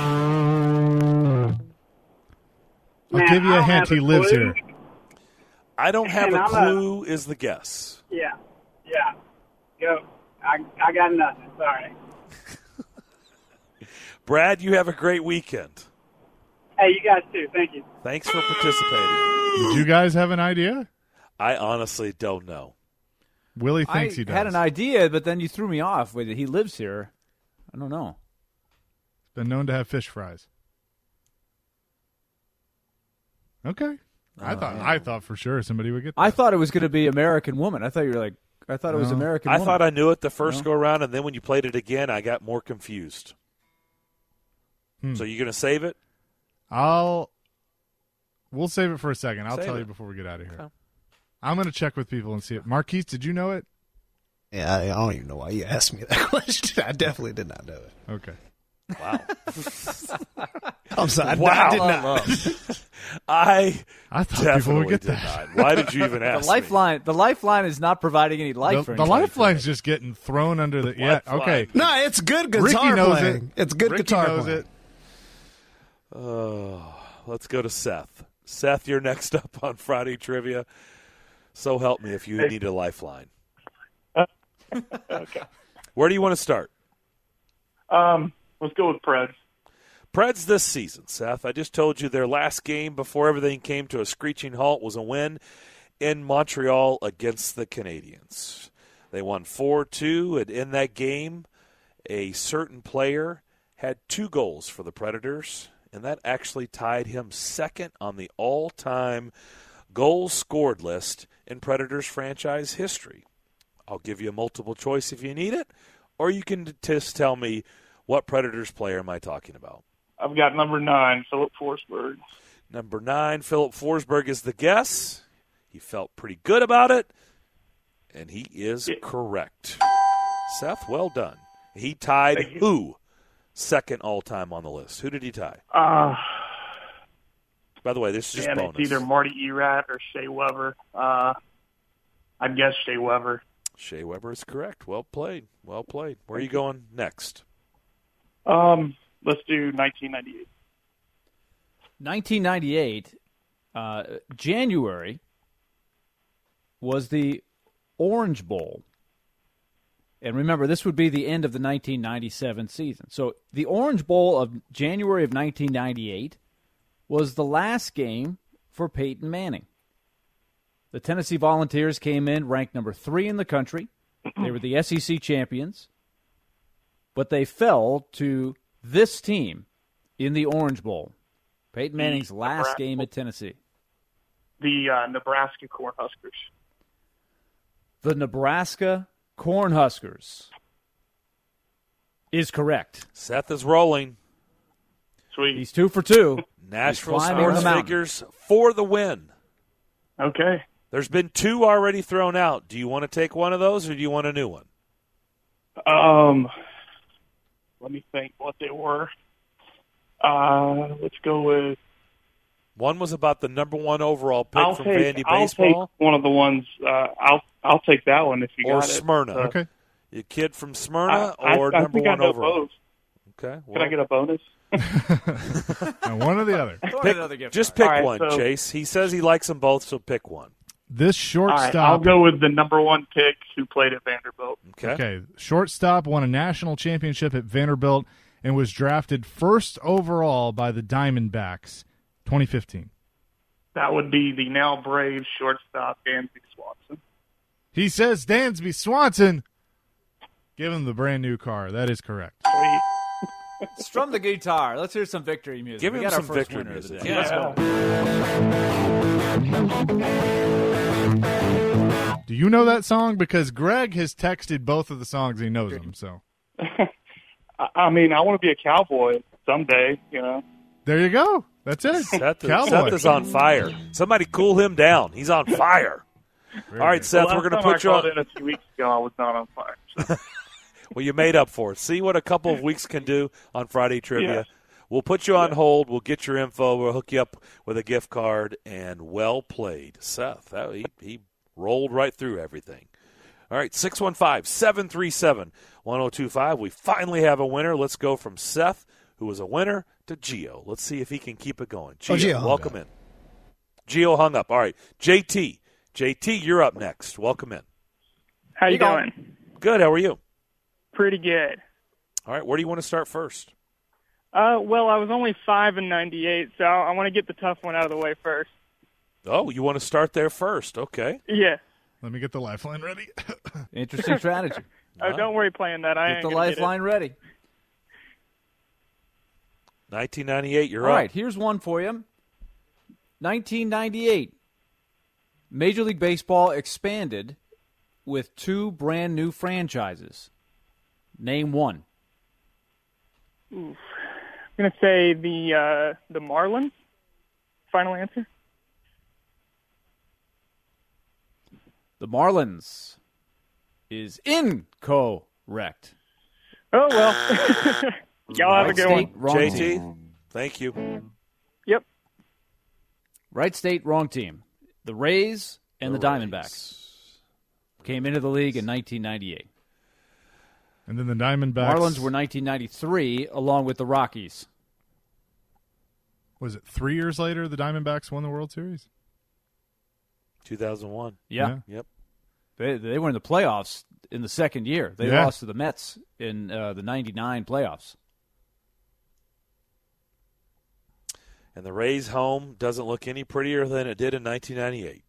[SPEAKER 3] I'll
[SPEAKER 4] Man,
[SPEAKER 3] give you
[SPEAKER 4] I
[SPEAKER 3] a
[SPEAKER 4] don't
[SPEAKER 3] hint.
[SPEAKER 4] have
[SPEAKER 3] He
[SPEAKER 4] a
[SPEAKER 3] lives
[SPEAKER 4] clue.
[SPEAKER 3] here.
[SPEAKER 1] I don't have
[SPEAKER 4] And
[SPEAKER 1] a
[SPEAKER 4] I'm
[SPEAKER 1] clue is the guess.
[SPEAKER 4] Yeah, yeah. Go. I I got nothing. Sorry.
[SPEAKER 1] Brad, you have a great weekend.
[SPEAKER 4] Hey, you guys too. Thank you.
[SPEAKER 1] Thanks for participating.
[SPEAKER 3] Did you guys have an idea?
[SPEAKER 1] I honestly don't know.
[SPEAKER 3] Willie thinks
[SPEAKER 2] I
[SPEAKER 3] he does.
[SPEAKER 2] had an idea, but then you threw me off with it. He lives here. I don't know.
[SPEAKER 3] Been known to have fish fries. Okay. I
[SPEAKER 1] Oh,
[SPEAKER 3] thought
[SPEAKER 1] yeah.
[SPEAKER 3] I thought for sure somebody would get that.
[SPEAKER 2] I thought it was going to be American Woman. I thought you were like, I thought it was
[SPEAKER 3] No.
[SPEAKER 2] American
[SPEAKER 1] I
[SPEAKER 2] Woman.
[SPEAKER 1] thought I knew it the first
[SPEAKER 2] No.
[SPEAKER 1] go around, and then when you played it again, I got more confused.
[SPEAKER 3] Hmm.
[SPEAKER 1] So you going to save it?
[SPEAKER 3] I'll we'll save it for a second. I'll
[SPEAKER 1] Save
[SPEAKER 3] tell
[SPEAKER 1] it.
[SPEAKER 3] you before we get out of here.
[SPEAKER 1] Okay.
[SPEAKER 3] I'm going to check with people and see it. Marquise, did you know it?
[SPEAKER 5] Yeah, I, I don't even know why you asked me that question. I definitely did not know it.
[SPEAKER 3] Okay.
[SPEAKER 1] Wow.
[SPEAKER 5] I'm sorry. I,
[SPEAKER 1] Wow.
[SPEAKER 5] I did not.
[SPEAKER 1] I
[SPEAKER 3] I thought people
[SPEAKER 1] definitely
[SPEAKER 3] would get
[SPEAKER 1] did
[SPEAKER 3] that.
[SPEAKER 1] not. Why did you even
[SPEAKER 2] the
[SPEAKER 1] ask me?
[SPEAKER 2] lifeline. The lifeline is not providing any life
[SPEAKER 3] The,
[SPEAKER 2] for
[SPEAKER 3] the
[SPEAKER 2] anybody
[SPEAKER 3] lifeline's
[SPEAKER 2] today.
[SPEAKER 3] just getting thrown under the yeah.
[SPEAKER 1] Lifeline.
[SPEAKER 3] Okay.
[SPEAKER 5] No, it's good guitar
[SPEAKER 3] Ricky knows
[SPEAKER 5] playing.
[SPEAKER 3] it.
[SPEAKER 5] It's good
[SPEAKER 3] Ricky
[SPEAKER 5] guitar
[SPEAKER 3] knows
[SPEAKER 5] playing.
[SPEAKER 3] it.
[SPEAKER 1] Oh, let's go to Seth. Seth, you're next up on Friday Trivia. So help me if you need a lifeline.
[SPEAKER 7] Okay.
[SPEAKER 1] Where do you want to start?
[SPEAKER 7] Um, let's go with Preds.
[SPEAKER 1] Preds this season, Seth. I just told you their last game before everything came to a screeching halt was a win in Montreal against the Canadiens. They won four two, and in that game, a certain player had two goals for the Predators, and that actually tied him second on the all-time goals scored list in Predators franchise history. I'll give you a multiple choice if you need it, or you can just tell me what Predators player am I talking about.
[SPEAKER 7] I've got number nine, Philip Forsberg.
[SPEAKER 1] Number nine, Philip Forsberg is the guess. He felt pretty good about it, and he is
[SPEAKER 7] Yeah.
[SPEAKER 1] correct. Seth, well done. He tied
[SPEAKER 7] Thank you.
[SPEAKER 1] who second all-time on the list? Who did he tie?
[SPEAKER 7] Uh,
[SPEAKER 1] By the way, this is just
[SPEAKER 7] man,
[SPEAKER 1] bonus.
[SPEAKER 7] it's either Marty Erat or Shea Weber. Uh, I'd guess Shea Weber.
[SPEAKER 1] Shea Weber is correct. Well played. Well played. Where are you going next?
[SPEAKER 7] Um, let's do nineteen ninety-eight.
[SPEAKER 2] nineteen ninety-eight, uh, January, was the Orange Bowl. And remember, this would be the end of the nineteen ninety-seven season. So the Orange Bowl of January of nineteen ninety-eight was the last game for Peyton Manning. The Tennessee Volunteers came in ranked number three in the country. They were the S E C champions. But they fell to this team in the Orange Bowl. Peyton Manning's last
[SPEAKER 7] Nebraska.
[SPEAKER 2] game at Tennessee.
[SPEAKER 7] The uh, Nebraska Cornhuskers.
[SPEAKER 2] The Nebraska Cornhuskers is correct.
[SPEAKER 1] Seth is rolling.
[SPEAKER 7] Sweet.
[SPEAKER 2] He's two for two.
[SPEAKER 1] Nashville
[SPEAKER 2] climbing
[SPEAKER 1] Sports
[SPEAKER 2] the mountain.
[SPEAKER 1] figures for the win.
[SPEAKER 7] Okay.
[SPEAKER 1] There's been two already thrown out. Do you want to take one of those, or do you want a new one?
[SPEAKER 7] Um, let me think what they were. Uh, let's go with.
[SPEAKER 1] One was about the number one overall pick
[SPEAKER 7] I'll
[SPEAKER 1] from
[SPEAKER 7] take.
[SPEAKER 1] Vandy
[SPEAKER 7] I'll
[SPEAKER 1] Baseball,
[SPEAKER 7] take one of the ones. Uh, I'll. I'll take that one if you
[SPEAKER 1] or
[SPEAKER 7] got it.
[SPEAKER 1] Smyrna.
[SPEAKER 7] Uh,
[SPEAKER 3] Okay.
[SPEAKER 1] Your kid from Smyrna,
[SPEAKER 7] I, I,
[SPEAKER 1] or
[SPEAKER 7] I
[SPEAKER 1] number
[SPEAKER 7] think I
[SPEAKER 1] one
[SPEAKER 7] know
[SPEAKER 1] overall.
[SPEAKER 7] both.
[SPEAKER 1] Okay.
[SPEAKER 7] Can I get a bonus?
[SPEAKER 3] And one or the other.
[SPEAKER 1] Pick,
[SPEAKER 2] Another gift
[SPEAKER 1] just
[SPEAKER 2] card.
[SPEAKER 1] pick
[SPEAKER 7] All right,
[SPEAKER 1] one,
[SPEAKER 7] so-
[SPEAKER 1] Chase. He says he likes them both, so pick one.
[SPEAKER 3] This
[SPEAKER 7] All right, I'll
[SPEAKER 3] shortstop.
[SPEAKER 7] go with the number one pick who played at Vanderbilt.
[SPEAKER 1] Okay.
[SPEAKER 3] Okay, shortstop won a national championship at Vanderbilt and was drafted first overall by the Diamondbacks, twenty fifteen.
[SPEAKER 7] That would be the now brave shortstop Dansby Swanson.
[SPEAKER 3] He says Dansby Swanson. Give him the brand new car. That is correct.
[SPEAKER 7] Sweet.
[SPEAKER 2] Strum the guitar. Let's hear some victory music.
[SPEAKER 1] Give
[SPEAKER 2] we
[SPEAKER 1] him
[SPEAKER 2] got our
[SPEAKER 1] some
[SPEAKER 2] first
[SPEAKER 1] victory
[SPEAKER 2] winner of the
[SPEAKER 1] music.
[SPEAKER 2] day.
[SPEAKER 1] Yeah.
[SPEAKER 2] Let's go.
[SPEAKER 3] Do you know that song? Because Greg has texted both of the songs. He knows them. So
[SPEAKER 7] I, I mean, I want to be a cowboy someday, you know.
[SPEAKER 3] there you go. That's it.
[SPEAKER 1] Seth, is-
[SPEAKER 3] Cowboy.
[SPEAKER 1] Seth is on fire. Somebody cool him down. He's on fire.
[SPEAKER 3] Very
[SPEAKER 1] All right,
[SPEAKER 3] good.
[SPEAKER 1] Seth,
[SPEAKER 7] The
[SPEAKER 1] we're
[SPEAKER 7] last
[SPEAKER 1] going to
[SPEAKER 7] time
[SPEAKER 1] put you
[SPEAKER 7] I called
[SPEAKER 1] on.
[SPEAKER 7] in a few weeks ago, I was not on fire. So.
[SPEAKER 1] Well, you made up for it. See what a couple of weeks can do on Friday Trivia.
[SPEAKER 7] Yeah.
[SPEAKER 1] We'll put you on hold. We'll get your info. We'll hook you up with a gift card. And well played, Seth. That, he, he rolled right through everything. All right, six one five, seven three seven, one oh two five. We finally have a winner. Let's go from Seth, who was a winner, to Gio. Let's see if he can keep it going. Gio,
[SPEAKER 5] Oh, Gio hung
[SPEAKER 1] welcome
[SPEAKER 5] up.
[SPEAKER 1] in. Gio hung up. All right, J T, J T, you're up next. Welcome in.
[SPEAKER 8] How you doing?
[SPEAKER 1] Good. How are you?
[SPEAKER 8] Pretty good.
[SPEAKER 1] All right. Where do you want to start first?
[SPEAKER 8] Uh, well, I was only five in ninety-eight, so I want to get the tough one out of the way first.
[SPEAKER 1] Oh, you want to start there first? Okay.
[SPEAKER 8] Yeah.
[SPEAKER 3] Let me get the lifeline ready.
[SPEAKER 2] Interesting strategy.
[SPEAKER 8] Oh, don't worry playing that. I
[SPEAKER 2] Get
[SPEAKER 8] ain't
[SPEAKER 2] the
[SPEAKER 8] gonna get it.
[SPEAKER 2] lifeline ready.
[SPEAKER 1] nineteen ninety-eight, you're
[SPEAKER 2] All
[SPEAKER 1] up.
[SPEAKER 2] right, here's one for you. nineteen ninety-eight. Major League Baseball expanded with two brand new franchises. Name one.
[SPEAKER 8] Oof. I'm gonna say the uh, the Marlins. Final answer.
[SPEAKER 2] The Marlins is incorrect.
[SPEAKER 8] Oh well. Y'all have
[SPEAKER 2] Right
[SPEAKER 8] a good
[SPEAKER 2] state,
[SPEAKER 8] one.
[SPEAKER 2] wrong
[SPEAKER 1] J
[SPEAKER 2] team.
[SPEAKER 1] T, thank you.
[SPEAKER 8] Yep.
[SPEAKER 2] Right state, wrong team. The Rays and the,
[SPEAKER 1] The
[SPEAKER 2] Diamondbacks came into the league in nineteen ninety-eight.
[SPEAKER 3] And then the Diamondbacks.
[SPEAKER 2] Marlins were nineteen ninety-three, along with the Rockies.
[SPEAKER 3] Was it three years later the Diamondbacks won the World Series?
[SPEAKER 1] two thousand one.
[SPEAKER 2] Yeah.
[SPEAKER 1] Yep.
[SPEAKER 2] They they were in the playoffs in the second year. They
[SPEAKER 3] Yeah.
[SPEAKER 2] lost to the Mets in uh, the ninety-nine playoffs.
[SPEAKER 1] And the Rays' home doesn't look any prettier than it did in nineteen ninety-eight.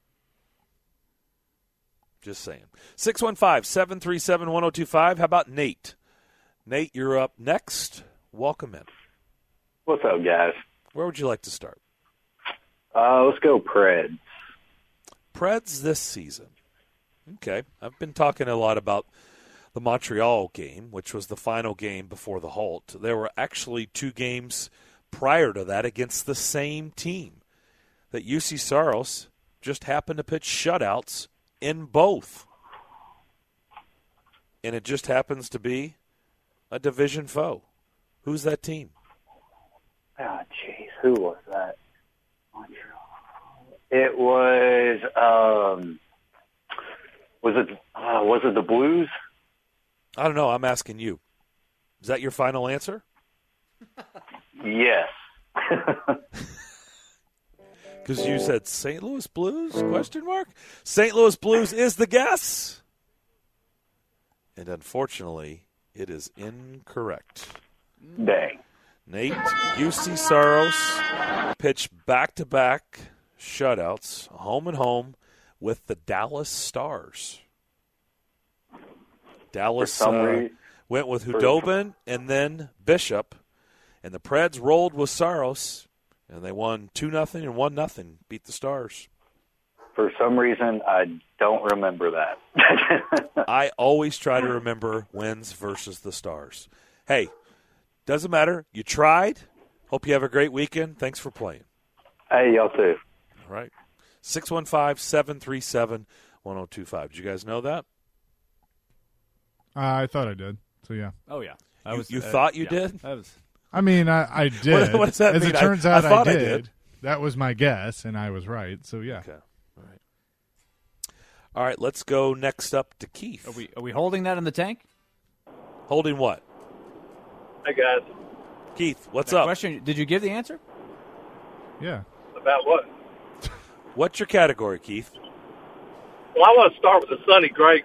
[SPEAKER 1] Just saying. six one five, seven three seven, one oh two five. How about Nate? Nate, you're up next. Welcome in.
[SPEAKER 9] What's up, guys?
[SPEAKER 1] Where would you like to start?
[SPEAKER 9] Uh, let's go Preds.
[SPEAKER 1] Preds this season. Okay. I've been talking a lot about the Montreal game, which was the final game before the halt. There were actually two games prior to that against the same team that U C Saros just happened to pitch shutouts in both. And it just happens to be a division foe. Who's that team?
[SPEAKER 9] Oh, jeez, who was that? It was, um, was it, uh, was it the Blues?
[SPEAKER 1] I don't know. I'm asking you. Is that your final answer?
[SPEAKER 9] Yes.
[SPEAKER 1] Because you said Saint Louis Blues, question mark? Saint Louis Blues is the guess. And unfortunately, it is incorrect.
[SPEAKER 9] Dang.
[SPEAKER 1] Nate, U C Saros pitched back-to-back shutouts, home and home, with the Dallas Stars. Dallas
[SPEAKER 9] For some
[SPEAKER 1] uh,
[SPEAKER 9] reason-
[SPEAKER 1] went with Hudobin and then Bishop, and the Preds rolled with Saros, and they won two nothing and one nothing, beat the Stars.
[SPEAKER 9] For some reason, I don't remember that.
[SPEAKER 1] I always try to remember wins versus the Stars. Hey, doesn't matter. You tried. Hope you have a great weekend. Thanks for playing.
[SPEAKER 9] Hey, y'all too.
[SPEAKER 1] All right. six one five, seven three seven, one oh two five. Did you guys know that?
[SPEAKER 3] Uh, I thought I did. So, yeah.
[SPEAKER 2] Oh, yeah. I
[SPEAKER 1] You-
[SPEAKER 2] was,
[SPEAKER 1] you
[SPEAKER 2] uh,
[SPEAKER 1] thut you
[SPEAKER 2] yeah,
[SPEAKER 1] did?
[SPEAKER 2] I was.
[SPEAKER 3] I mean, I, I did.
[SPEAKER 1] What- what does that
[SPEAKER 3] As
[SPEAKER 1] mean?
[SPEAKER 3] it
[SPEAKER 1] I-
[SPEAKER 3] turns
[SPEAKER 1] I
[SPEAKER 3] out, I,
[SPEAKER 1] thought I
[SPEAKER 3] did.
[SPEAKER 1] did.
[SPEAKER 3] That was my guess, and I was right. So, yeah.
[SPEAKER 1] Okay. All right. All right, let's go next up to Keith.
[SPEAKER 2] Are we are we holding that in the tank?
[SPEAKER 1] Holding what?
[SPEAKER 10] Hi, guys.
[SPEAKER 1] Keith, what's
[SPEAKER 2] That
[SPEAKER 1] up?
[SPEAKER 2] Question: Did you give the answer?
[SPEAKER 3] Yeah.
[SPEAKER 10] About what?
[SPEAKER 1] What's your category, Keith?
[SPEAKER 10] Well, I want to start with the Sonny Gray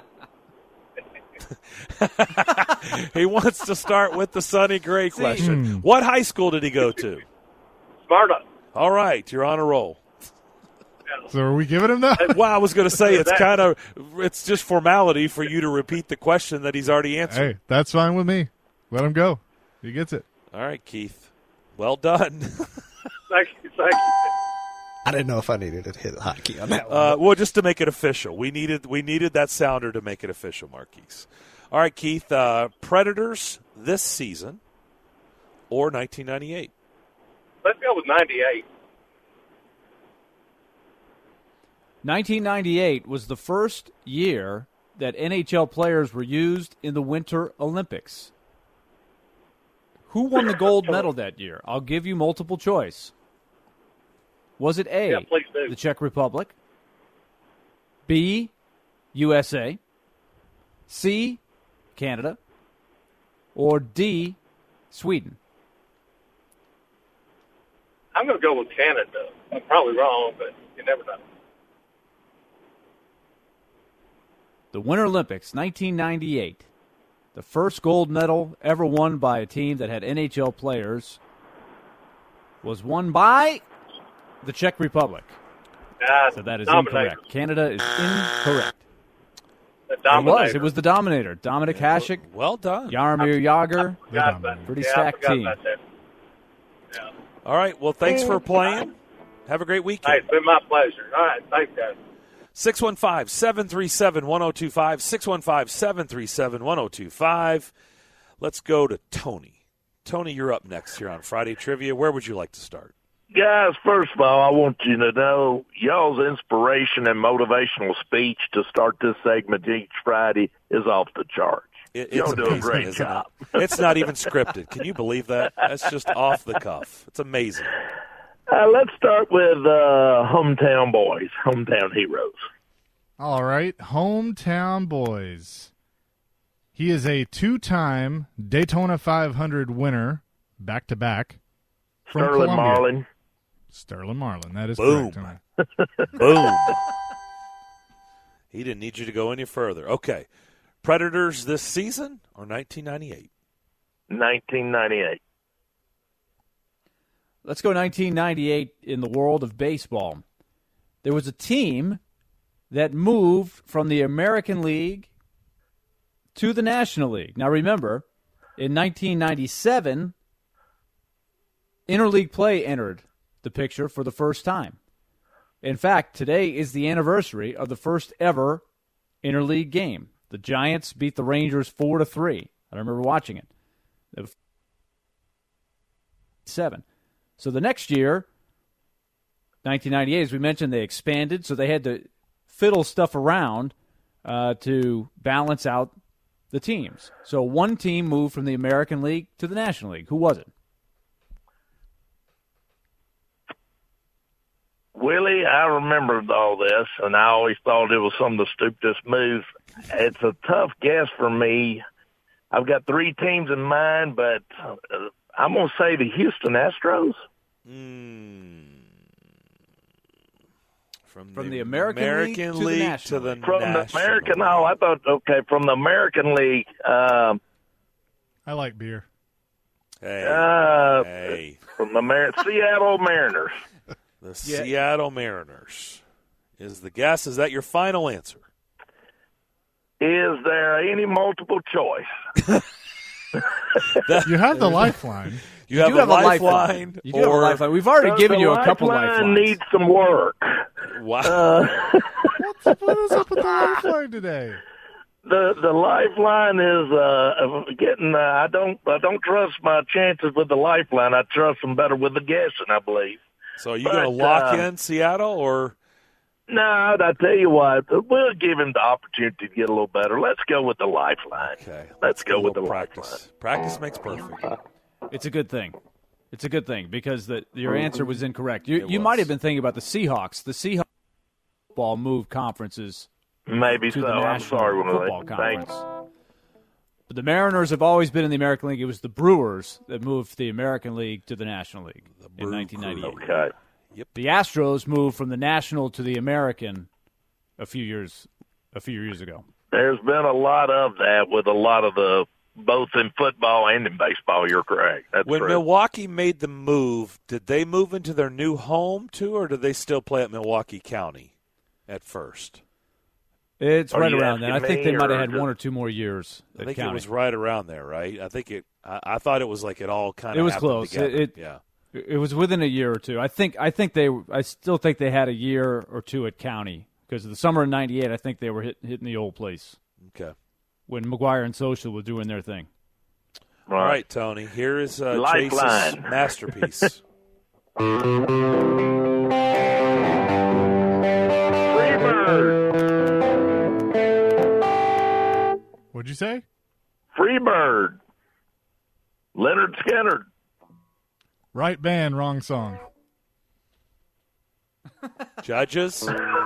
[SPEAKER 10] question.
[SPEAKER 1] He wants to start with the Sonny Gray question.
[SPEAKER 3] Hmm.
[SPEAKER 1] What high school did he go to?
[SPEAKER 10] Sparta.
[SPEAKER 1] All right, you're on a roll.
[SPEAKER 3] So, are we giving him that?
[SPEAKER 1] Well, I was going to say it's kind of it's just formality for you to repeat the question that he's already answered.
[SPEAKER 3] Hey, that's fine with me. Let him go. He gets it.
[SPEAKER 1] All right, Keith. Well done.
[SPEAKER 10] Thank you. Thank you.
[SPEAKER 5] I didn't know if I needed to hit hockey on that one.
[SPEAKER 1] Uh, well, just to make it official, we needed we needed that sounder to make it official, Marquise. All right, Keith. Uh, Predators this season or nineteen ninety-eight?
[SPEAKER 10] Let's go with ninety-eight.
[SPEAKER 2] nineteen ninety-eight was the first year that N H L players were used in the Winter Olympics. Who won the gold medal that year? I'll give you multiple choice. Was it A,
[SPEAKER 10] Yeah, please do.
[SPEAKER 2] the Czech Republic, B, U S A, C, Canada, or D, Sweden?
[SPEAKER 10] I'm going to go with Canada. I'm probably wrong, but you never know.
[SPEAKER 2] The Winter Olympics, nineteen ninety-eight. The first gold medal ever won by a team that had N H L players was won by the Czech Republic.
[SPEAKER 10] Uh,
[SPEAKER 2] So that is
[SPEAKER 10] Dominator.
[SPEAKER 2] incorrect. Canada is incorrect.
[SPEAKER 10] The
[SPEAKER 2] It
[SPEAKER 10] Dominator.
[SPEAKER 2] was. It was the Dominator. Dominic Hasek,
[SPEAKER 1] Well done.
[SPEAKER 2] Jaromir Jagr.
[SPEAKER 10] Forgot about-
[SPEAKER 2] Pretty
[SPEAKER 10] yeah, I
[SPEAKER 2] stacked
[SPEAKER 10] forgot
[SPEAKER 2] team.
[SPEAKER 10] about that. Yeah.
[SPEAKER 1] All right. Well, thanks for playing. Have a great
[SPEAKER 10] Hey,
[SPEAKER 1] weekend.
[SPEAKER 10] it's been my pleasure. All right. Thanks, guys.
[SPEAKER 1] six one five, seven three seven, one oh two five, six one five, seven three seven, one oh two five. Let's go to Tony. Tony, you're up next here on Friday Trivia. Where would you like to start?
[SPEAKER 11] Guys, first of all, I want you to know y'all's inspiration and motivational speech to start this segment each Friday is off the charts.
[SPEAKER 1] It,
[SPEAKER 11] Y'all
[SPEAKER 1] it's
[SPEAKER 11] do a
[SPEAKER 1] amazing,
[SPEAKER 11] great
[SPEAKER 1] isn't
[SPEAKER 11] job.
[SPEAKER 1] it? It's not even scripted. Can you believe that? That's just off the cuff. It's amazing.
[SPEAKER 11] Uh, let's start with uh, Hometown Boys, Hometown Heroes.
[SPEAKER 3] All right, Hometown Boys. He is a two-time Daytona five hundred winner, back-to-back, from
[SPEAKER 11] Sterling
[SPEAKER 3] Columbia.
[SPEAKER 11] Marlin.
[SPEAKER 3] Sterling Marlin, that is
[SPEAKER 1] Boom.
[SPEAKER 3] correct. Tony.
[SPEAKER 1] Boom. He didn't need you to go any further. Okay. Predators this season or nineteen ninety-eight?
[SPEAKER 11] nineteen ninety-eight.
[SPEAKER 2] Let's go nineteen ninety-eight in the world of baseball. There was a team that moved from the American League to the National League. Now remember, in nineteen ninety-seven, interleague play entered the picture for the first time. In fact, today is the anniversary of the first ever interleague game. The Giants beat the Rangers four to three. I remember watching it. Seven. So the next year, nineteen ninety-eight, as we mentioned, they expanded, so they had to fiddle stuff around uh, to balance out the teams. So one team moved from the American League to the National League. Who was it?
[SPEAKER 11] Willie, I remembered all this, and I always thought it was some of the stupidest moves. It's a tough guess for me. I've got three teams in mind, but uh, I'm going to say the Houston Astros.
[SPEAKER 1] Mm. From,
[SPEAKER 2] From
[SPEAKER 1] the,
[SPEAKER 2] the American League to the
[SPEAKER 1] League
[SPEAKER 2] National
[SPEAKER 1] to the
[SPEAKER 11] From the
[SPEAKER 1] National
[SPEAKER 11] American, no, I thought, okay, from the American League, um,
[SPEAKER 3] I like beer.
[SPEAKER 1] Hey,
[SPEAKER 11] uh,
[SPEAKER 1] hey.
[SPEAKER 11] from the Mar- Seattle Mariners.
[SPEAKER 1] The Seattle Mariners is the guess. Is that your final answer?
[SPEAKER 11] Is there any multiple choice?
[SPEAKER 3] You have the lifeline.
[SPEAKER 1] You have,
[SPEAKER 2] do
[SPEAKER 1] a,
[SPEAKER 2] have a
[SPEAKER 1] lifeline,
[SPEAKER 2] lifeline. You do have a
[SPEAKER 1] or
[SPEAKER 2] lifeline. We've already
[SPEAKER 11] Does
[SPEAKER 2] given
[SPEAKER 11] the
[SPEAKER 2] you a couple
[SPEAKER 11] lifeline
[SPEAKER 2] lifelines.
[SPEAKER 11] needs some work.
[SPEAKER 1] wow.
[SPEAKER 11] Uh,
[SPEAKER 3] What is up with the lifeline today?
[SPEAKER 11] The the lifeline is uh, getting. Uh, I don't I don't trust my chances with the lifeline. I trust them better with the guessing, I believe.
[SPEAKER 1] So are you
[SPEAKER 11] But,
[SPEAKER 1] going to lock
[SPEAKER 11] uh,
[SPEAKER 1] in Seattle or?
[SPEAKER 11] No, I tell you what, we'll give him the opportunity to get a little better. Let's go with the lifeline.
[SPEAKER 1] Okay,
[SPEAKER 11] Let's go
[SPEAKER 1] do a
[SPEAKER 11] with the
[SPEAKER 1] little
[SPEAKER 11] lifeline.
[SPEAKER 1] practice. Practice makes perfect.
[SPEAKER 2] It's a good thing. It's a good thing because the, your answer was incorrect. You,
[SPEAKER 1] It
[SPEAKER 2] you
[SPEAKER 1] was.
[SPEAKER 2] might have been thinking about the Seahawks. The Seahawks football moved conferences
[SPEAKER 11] Maybe
[SPEAKER 2] to
[SPEAKER 11] so.
[SPEAKER 2] the
[SPEAKER 11] I'm
[SPEAKER 2] National
[SPEAKER 11] sorry,
[SPEAKER 2] Football
[SPEAKER 11] Willie.
[SPEAKER 2] Conference.
[SPEAKER 11] Thanks.
[SPEAKER 2] But the Mariners have always been in the American League. It was the Brewers that moved the American League to the National League in
[SPEAKER 1] Brew
[SPEAKER 2] nineteen ninety-eight.
[SPEAKER 11] Okay.
[SPEAKER 2] The Astros moved from the National to the American a few years a few years ago.
[SPEAKER 11] There's been a lot of that with a lot of the both in football and in baseball. You're correct. That's
[SPEAKER 1] When
[SPEAKER 11] true.
[SPEAKER 1] Milwaukee made the move, did they move into their new home too, or did they still play at Milwaukee County at first?
[SPEAKER 2] It's
[SPEAKER 11] Are
[SPEAKER 2] right
[SPEAKER 11] you
[SPEAKER 2] around that. I
[SPEAKER 11] asking
[SPEAKER 2] think
[SPEAKER 11] me,
[SPEAKER 2] they might have
[SPEAKER 11] or
[SPEAKER 2] had
[SPEAKER 11] just-
[SPEAKER 2] one or two more years
[SPEAKER 1] I
[SPEAKER 2] at
[SPEAKER 1] think
[SPEAKER 2] county.
[SPEAKER 1] it was right around there, right? I think it. I, I thought it was like it all kind of.
[SPEAKER 2] It was
[SPEAKER 1] happened
[SPEAKER 2] close.
[SPEAKER 1] Together.
[SPEAKER 2] It- it-
[SPEAKER 1] yeah.
[SPEAKER 2] It was within a year or two. I think. I think they. I still think they had a year or two at county because of the summer of ninety-eight. I think they were hit, hitting the old place
[SPEAKER 1] Okay.
[SPEAKER 2] when McGuire and Social were doing their thing.
[SPEAKER 1] All right, Tony. Here is uh, Chase's
[SPEAKER 11] Lifeline.
[SPEAKER 1] masterpiece.
[SPEAKER 11] Freebird.
[SPEAKER 3] What'd you say?
[SPEAKER 11] Freebird. Leonard Skinner.
[SPEAKER 3] Right band, wrong song.
[SPEAKER 1] Judges.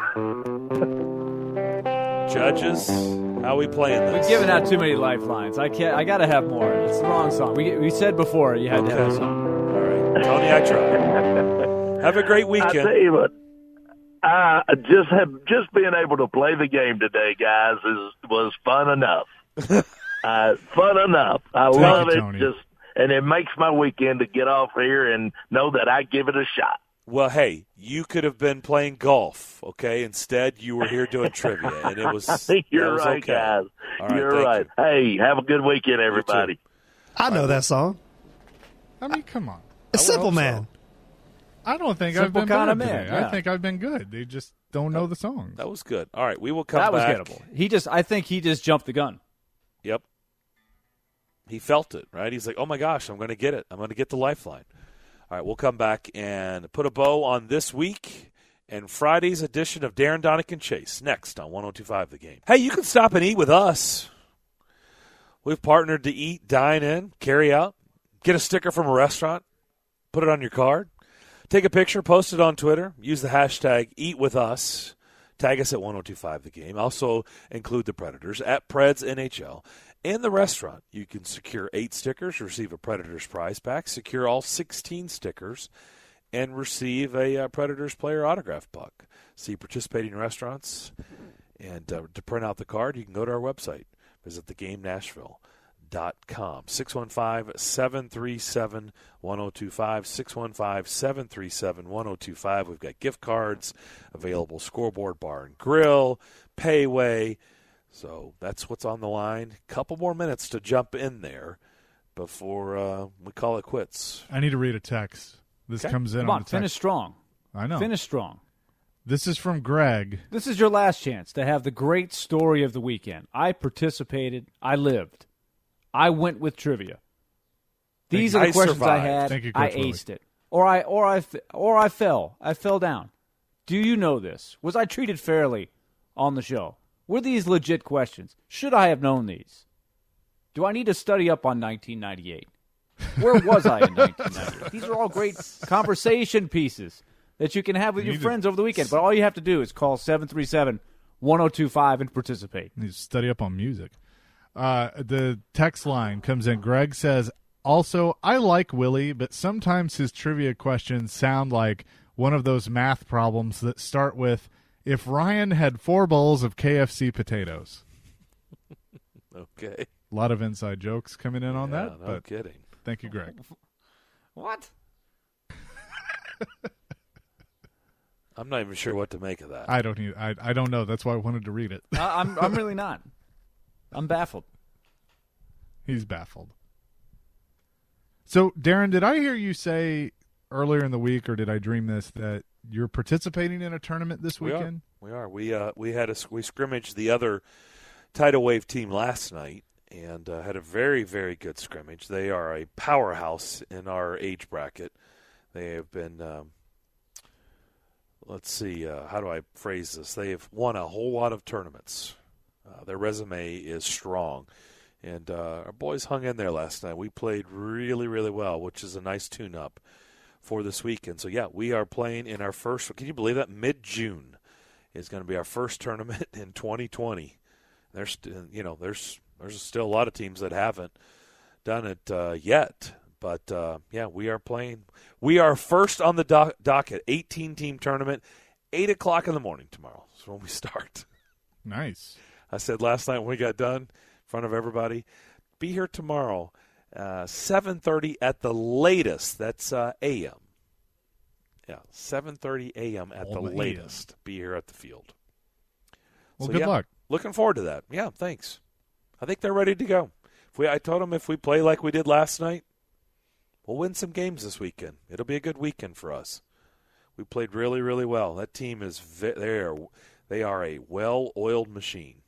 [SPEAKER 1] Judges. How we playing this?
[SPEAKER 2] We've given out too many lifelines. I can't. I got to have more. It's the wrong song. We we said before you had to have a song.
[SPEAKER 1] All right, Tony. I tried. Have a great
[SPEAKER 11] I
[SPEAKER 1] weekend.
[SPEAKER 11] tell you what, I just have just being able to play the game today, guys, is was fun enough. uh, fun enough. I
[SPEAKER 3] Thank
[SPEAKER 11] love
[SPEAKER 3] you,
[SPEAKER 11] it.
[SPEAKER 3] Tony.
[SPEAKER 11] Just and it makes my weekend to get off here and know that I give it a shot.
[SPEAKER 1] Well, hey, you could have been playing golf, okay? Instead, you were here doing trivia, and it was.
[SPEAKER 11] I think you're
[SPEAKER 1] that was
[SPEAKER 11] right,
[SPEAKER 1] okay.
[SPEAKER 11] guys.
[SPEAKER 1] All right,
[SPEAKER 11] you're
[SPEAKER 1] thank
[SPEAKER 11] right.
[SPEAKER 1] you.
[SPEAKER 11] Hey, have a good weekend, everybody.
[SPEAKER 5] I know that song.
[SPEAKER 3] I mean, come on.
[SPEAKER 5] It's Simple Man.
[SPEAKER 3] I don't think
[SPEAKER 2] Simple
[SPEAKER 3] I've been
[SPEAKER 2] Kinda
[SPEAKER 3] bad
[SPEAKER 2] Man,
[SPEAKER 3] today.
[SPEAKER 2] yeah.
[SPEAKER 3] I think I've been good. They just don't know the songs.
[SPEAKER 1] That was good. All right, we will come
[SPEAKER 2] That was
[SPEAKER 1] back.
[SPEAKER 2] gettable. He just, I think he just jumped the gun.
[SPEAKER 1] Yep. He felt it, right? He's like, oh, my gosh, I'm going to get it. I'm going to get the lifeline. All right, we'll come back and put a bow on this week and Friday's edition of Darren Donick and Chase next on one oh two five The Game. Hey, you can stop and eat with us. We've partnered to eat, dine in, carry out, get a sticker from a restaurant, put it on your card, take a picture, post it on Twitter, use the hashtag EatWithUs, tag us at one oh two five The Game. Also include the Predators at Preds N H L. In the restaurant, you can secure eight stickers, receive a Predators prize pack, secure all sixteen stickers, and receive a uh, Predators player autograph puck. See participating restaurants, and uh, to print out the card, you can go to our website. Visit the game nashville dot com. six one five, seven three seven, one oh two five, six one five, seven three seven, one oh two five. We've got gift cards available, Scoreboard Bar and Grill, Payway. So that's what's on the line. Couple more minutes to jump in there before uh, we call it quits.
[SPEAKER 3] I need to read a text. This
[SPEAKER 2] Okay.
[SPEAKER 3] comes in
[SPEAKER 2] Come
[SPEAKER 3] on,
[SPEAKER 2] on,
[SPEAKER 3] the text.
[SPEAKER 2] finish strong.
[SPEAKER 3] I know.
[SPEAKER 2] Finish strong.
[SPEAKER 3] This is from Greg.
[SPEAKER 2] This is your last chance to have the great story of the weekend. I participated. I lived. I went with trivia. These
[SPEAKER 3] Thank
[SPEAKER 2] are
[SPEAKER 3] you.
[SPEAKER 2] the questions
[SPEAKER 3] I
[SPEAKER 2] I
[SPEAKER 3] survived.
[SPEAKER 2] had.
[SPEAKER 3] Thank you,
[SPEAKER 2] I
[SPEAKER 3] Coach Willie.
[SPEAKER 2] aced it, or I, or I, or I fell. I fell down. Do you know this? Was I treated fairly on the show? Were these legit questions? Should I have known these? Do I need to study up on nineteen ninety-eight? Where was I in nineteen ninety-eight? These are all great conversation pieces that you can have with
[SPEAKER 3] You
[SPEAKER 2] your
[SPEAKER 3] need
[SPEAKER 2] friends
[SPEAKER 3] to-
[SPEAKER 2] over the weekend. But all you have to do is call seven three seven, one oh two five and participate.
[SPEAKER 3] Need to study up on music. Uh, the text line comes in. Greg says, also, I like Willie, but sometimes his trivia questions sound like one of those math problems that start with, if Ryan had four bowls of K F C potatoes.
[SPEAKER 1] Okay.
[SPEAKER 3] A lot of inside jokes coming in on
[SPEAKER 1] Yeah,
[SPEAKER 3] that.
[SPEAKER 1] no
[SPEAKER 3] but
[SPEAKER 1] kidding.
[SPEAKER 3] Thank you, Greg.
[SPEAKER 2] What?
[SPEAKER 1] I'm not even sure what to make of that.
[SPEAKER 3] I don't need, I I don't know. That's why I wanted to read it.
[SPEAKER 2] I, I'm I'm really not. I'm baffled.
[SPEAKER 3] He's baffled. So, Darren, did I hear you say earlier in the week, or did I dream this, that you're participating in a tournament this
[SPEAKER 1] We
[SPEAKER 3] weekend?
[SPEAKER 1] are. We are. We uh we had a we scrimmaged the other Tidal Wave team last night and uh, had a very very good scrimmage. They are a powerhouse in our age bracket. They have been. Um, let's see. Uh, how do I phrase this? They have won a whole lot of tournaments. Uh, their resume is strong, and uh, our boys hung in there last night. We played really really well, which is a nice tune-up for this weekend. So yeah, we are playing in our first. Can you believe that? Mid-June is going to be our first tournament in twenty twenty. There's, you know, there's there's still a lot of teams that haven't done it uh, yet, but uh, yeah, we are playing. We are first on the dock, docket, eighteen-team tournament, eight o'clock in the morning tomorrow. That's when we start.
[SPEAKER 3] Nice.
[SPEAKER 1] I said last night when we got done in front of everybody, be here tomorrow, uh, seven thirty at the latest. That's uh, A M. Yeah, seven thirty A M at
[SPEAKER 3] All
[SPEAKER 1] the
[SPEAKER 3] the A M.
[SPEAKER 1] latest. Be here at the field.
[SPEAKER 3] Well,
[SPEAKER 1] So,
[SPEAKER 3] good
[SPEAKER 1] yeah,
[SPEAKER 3] luck.
[SPEAKER 1] Looking forward to that. Yeah, thanks. I think they're ready to go. If we, I told them if we play like we did last night, we'll win some games this weekend. It'll be a good weekend for us. We played really, really well. That team is ve- they are they are a well-oiled machine.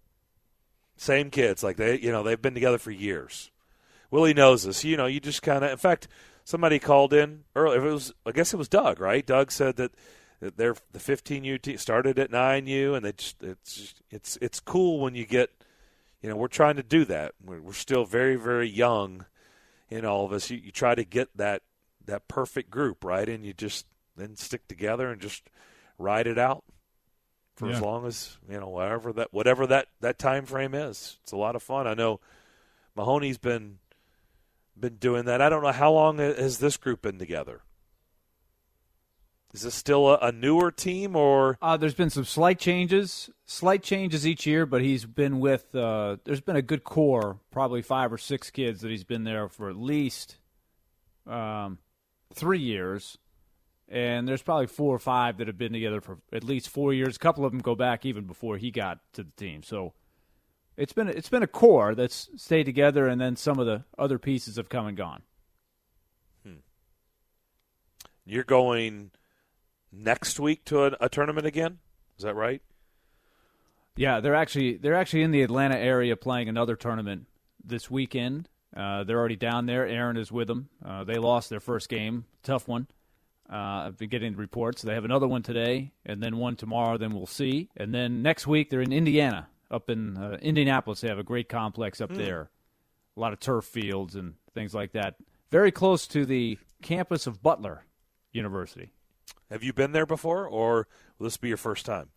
[SPEAKER 1] Same kids, like they, you know, they've been together for years. Willie knows this. You know, you just kind of. In fact, somebody called in earlier. It was, I guess, it was Doug, right? Doug said that that they're the fifteen U team started at nine U, and they just, it's just, it's it's cool when you get. You know, we're trying to do that. We're, we're still very, very young in all of us. You, you try to get that that perfect group, right? And you just then stick together and just ride it out for
[SPEAKER 3] Yeah.
[SPEAKER 1] as long as, you know, whatever that whatever that, that time frame is. It's a lot of fun. I know Mahoney's been been doing that. I don't know how long has this group been together. Is this still a, a newer team, or
[SPEAKER 2] Uh, there's been some slight changes, slight changes each year, but he's been with. Uh, there's been a good core, probably five or six kids that he's been there for at least um, three years, and there's probably four or five that have been together for at least four years. A couple of them go back even before he got to the team. So it's been it's been a core that's stayed together, and then some of the other pieces have come and gone.
[SPEAKER 1] Hmm. You're going next week to a, a tournament again? Is that right?
[SPEAKER 2] Yeah, they're actually they're actually in the Atlanta area playing another tournament this weekend. Uh, they're already down there. Aaron is with them. Uh, they lost their first game, tough one. Uh, I've been getting the reports. They have another one today, and then one tomorrow. Then we'll see. And then next week they're in Indiana, up in uh, Indianapolis. They have a great complex up mm. there, a lot of turf fields and things like that. Very close to the campus of Butler University.
[SPEAKER 1] Have you been there before, or will this be your first time?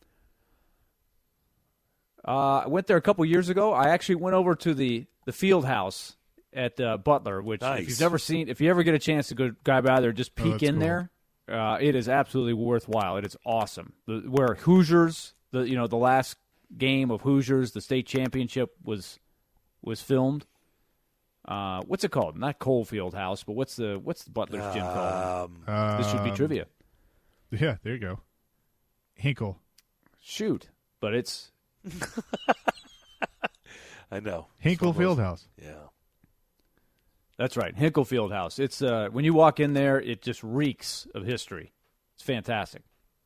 [SPEAKER 2] Uh, I went there a couple years ago. I actually went over to the, the field house at uh, Butler, which
[SPEAKER 1] nice.
[SPEAKER 2] if you've never seen, if you ever get a chance to go guy by there, just peek
[SPEAKER 3] oh,
[SPEAKER 2] in
[SPEAKER 3] cool.
[SPEAKER 2] there. Uh, it is absolutely worthwhile. It is awesome. The, where Hoosiers, the you know the last game of Hoosiers, the state championship was was filmed. Uh, what's it called? Not Coalfield House, but what's the what's the Butler's gym called?
[SPEAKER 3] Um,
[SPEAKER 2] this should be trivia.
[SPEAKER 3] Yeah, there you go. Hinkle.
[SPEAKER 2] Shoot, but it's.
[SPEAKER 1] I know.
[SPEAKER 3] Hinkle Fieldhouse.
[SPEAKER 1] Yeah.
[SPEAKER 2] That's right, Hinkle Fieldhouse. It's uh, when you walk in there, it just reeks of history. It's fantastic.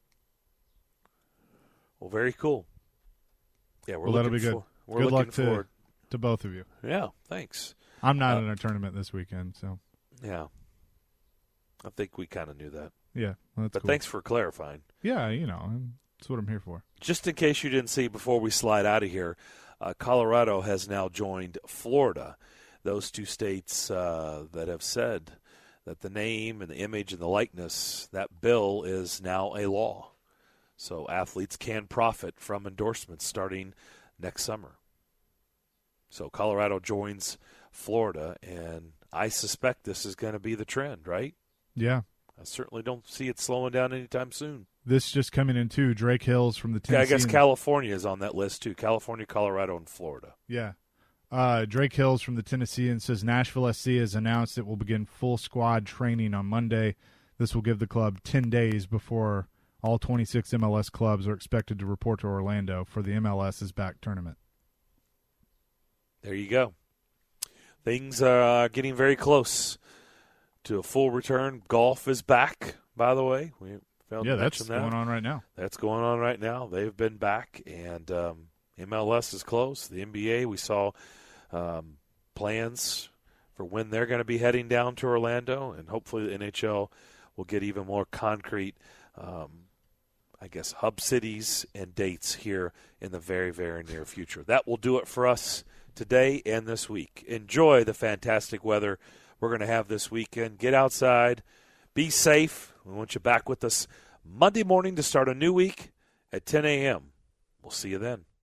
[SPEAKER 1] Well, very cool. Yeah, we're
[SPEAKER 3] well, that'll
[SPEAKER 1] looking
[SPEAKER 3] be good.
[SPEAKER 1] For, we're
[SPEAKER 3] good
[SPEAKER 1] looking
[SPEAKER 3] luck to,
[SPEAKER 1] forward.
[SPEAKER 3] to both of you.
[SPEAKER 1] Yeah, thanks.
[SPEAKER 3] I'm not
[SPEAKER 1] uh,
[SPEAKER 3] in a tournament this weekend, so.
[SPEAKER 1] Yeah. I think we kind of knew that.
[SPEAKER 3] Yeah, well, that's
[SPEAKER 1] But
[SPEAKER 3] cool.
[SPEAKER 1] thanks for clarifying.
[SPEAKER 3] Yeah, you know, that's what I'm here for.
[SPEAKER 1] Just in case you didn't see before we slide out of here, uh, Colorado has now joined Florida. Those two states uh, that have said that the name and the image and the likeness, that bill is now a law. So athletes can profit from endorsements starting next summer. So Colorado joins Florida, and I suspect this is going to be the trend, right?
[SPEAKER 3] Yeah.
[SPEAKER 1] I certainly don't see it slowing down anytime soon.
[SPEAKER 3] This just coming in, too. Drake Hills from the
[SPEAKER 1] Yeah,
[SPEAKER 3] Tennessee.
[SPEAKER 1] I guess California is on that list, too. California, Colorado, and Florida.
[SPEAKER 3] Yeah. Uh, Drake Hills from the Tennessean says Nashville S C has announced it will begin full squad training on Monday. This will give the club ten days before all twenty-six M L S clubs are expected to report to Orlando for the M L S's back tournament.
[SPEAKER 1] There you go. Things are getting very close to a full return. Golf is back, by the way. We failed
[SPEAKER 3] yeah,
[SPEAKER 1] to
[SPEAKER 3] that's
[SPEAKER 1] mention that.
[SPEAKER 3] going on right now.
[SPEAKER 1] That's going on right now. They've been back, and um, M L S is close. The N B A, we saw um, plans for when they're going to be heading down to Orlando, and hopefully the N H L will get even more concrete, um, I guess, hub cities and dates here in the very, very near future. That will do it for us today and this week. Enjoy the fantastic weather we're going to have this weekend. Get outside. Be safe. We want you back with us Monday morning to start a new week at ten a.m. We'll see you then.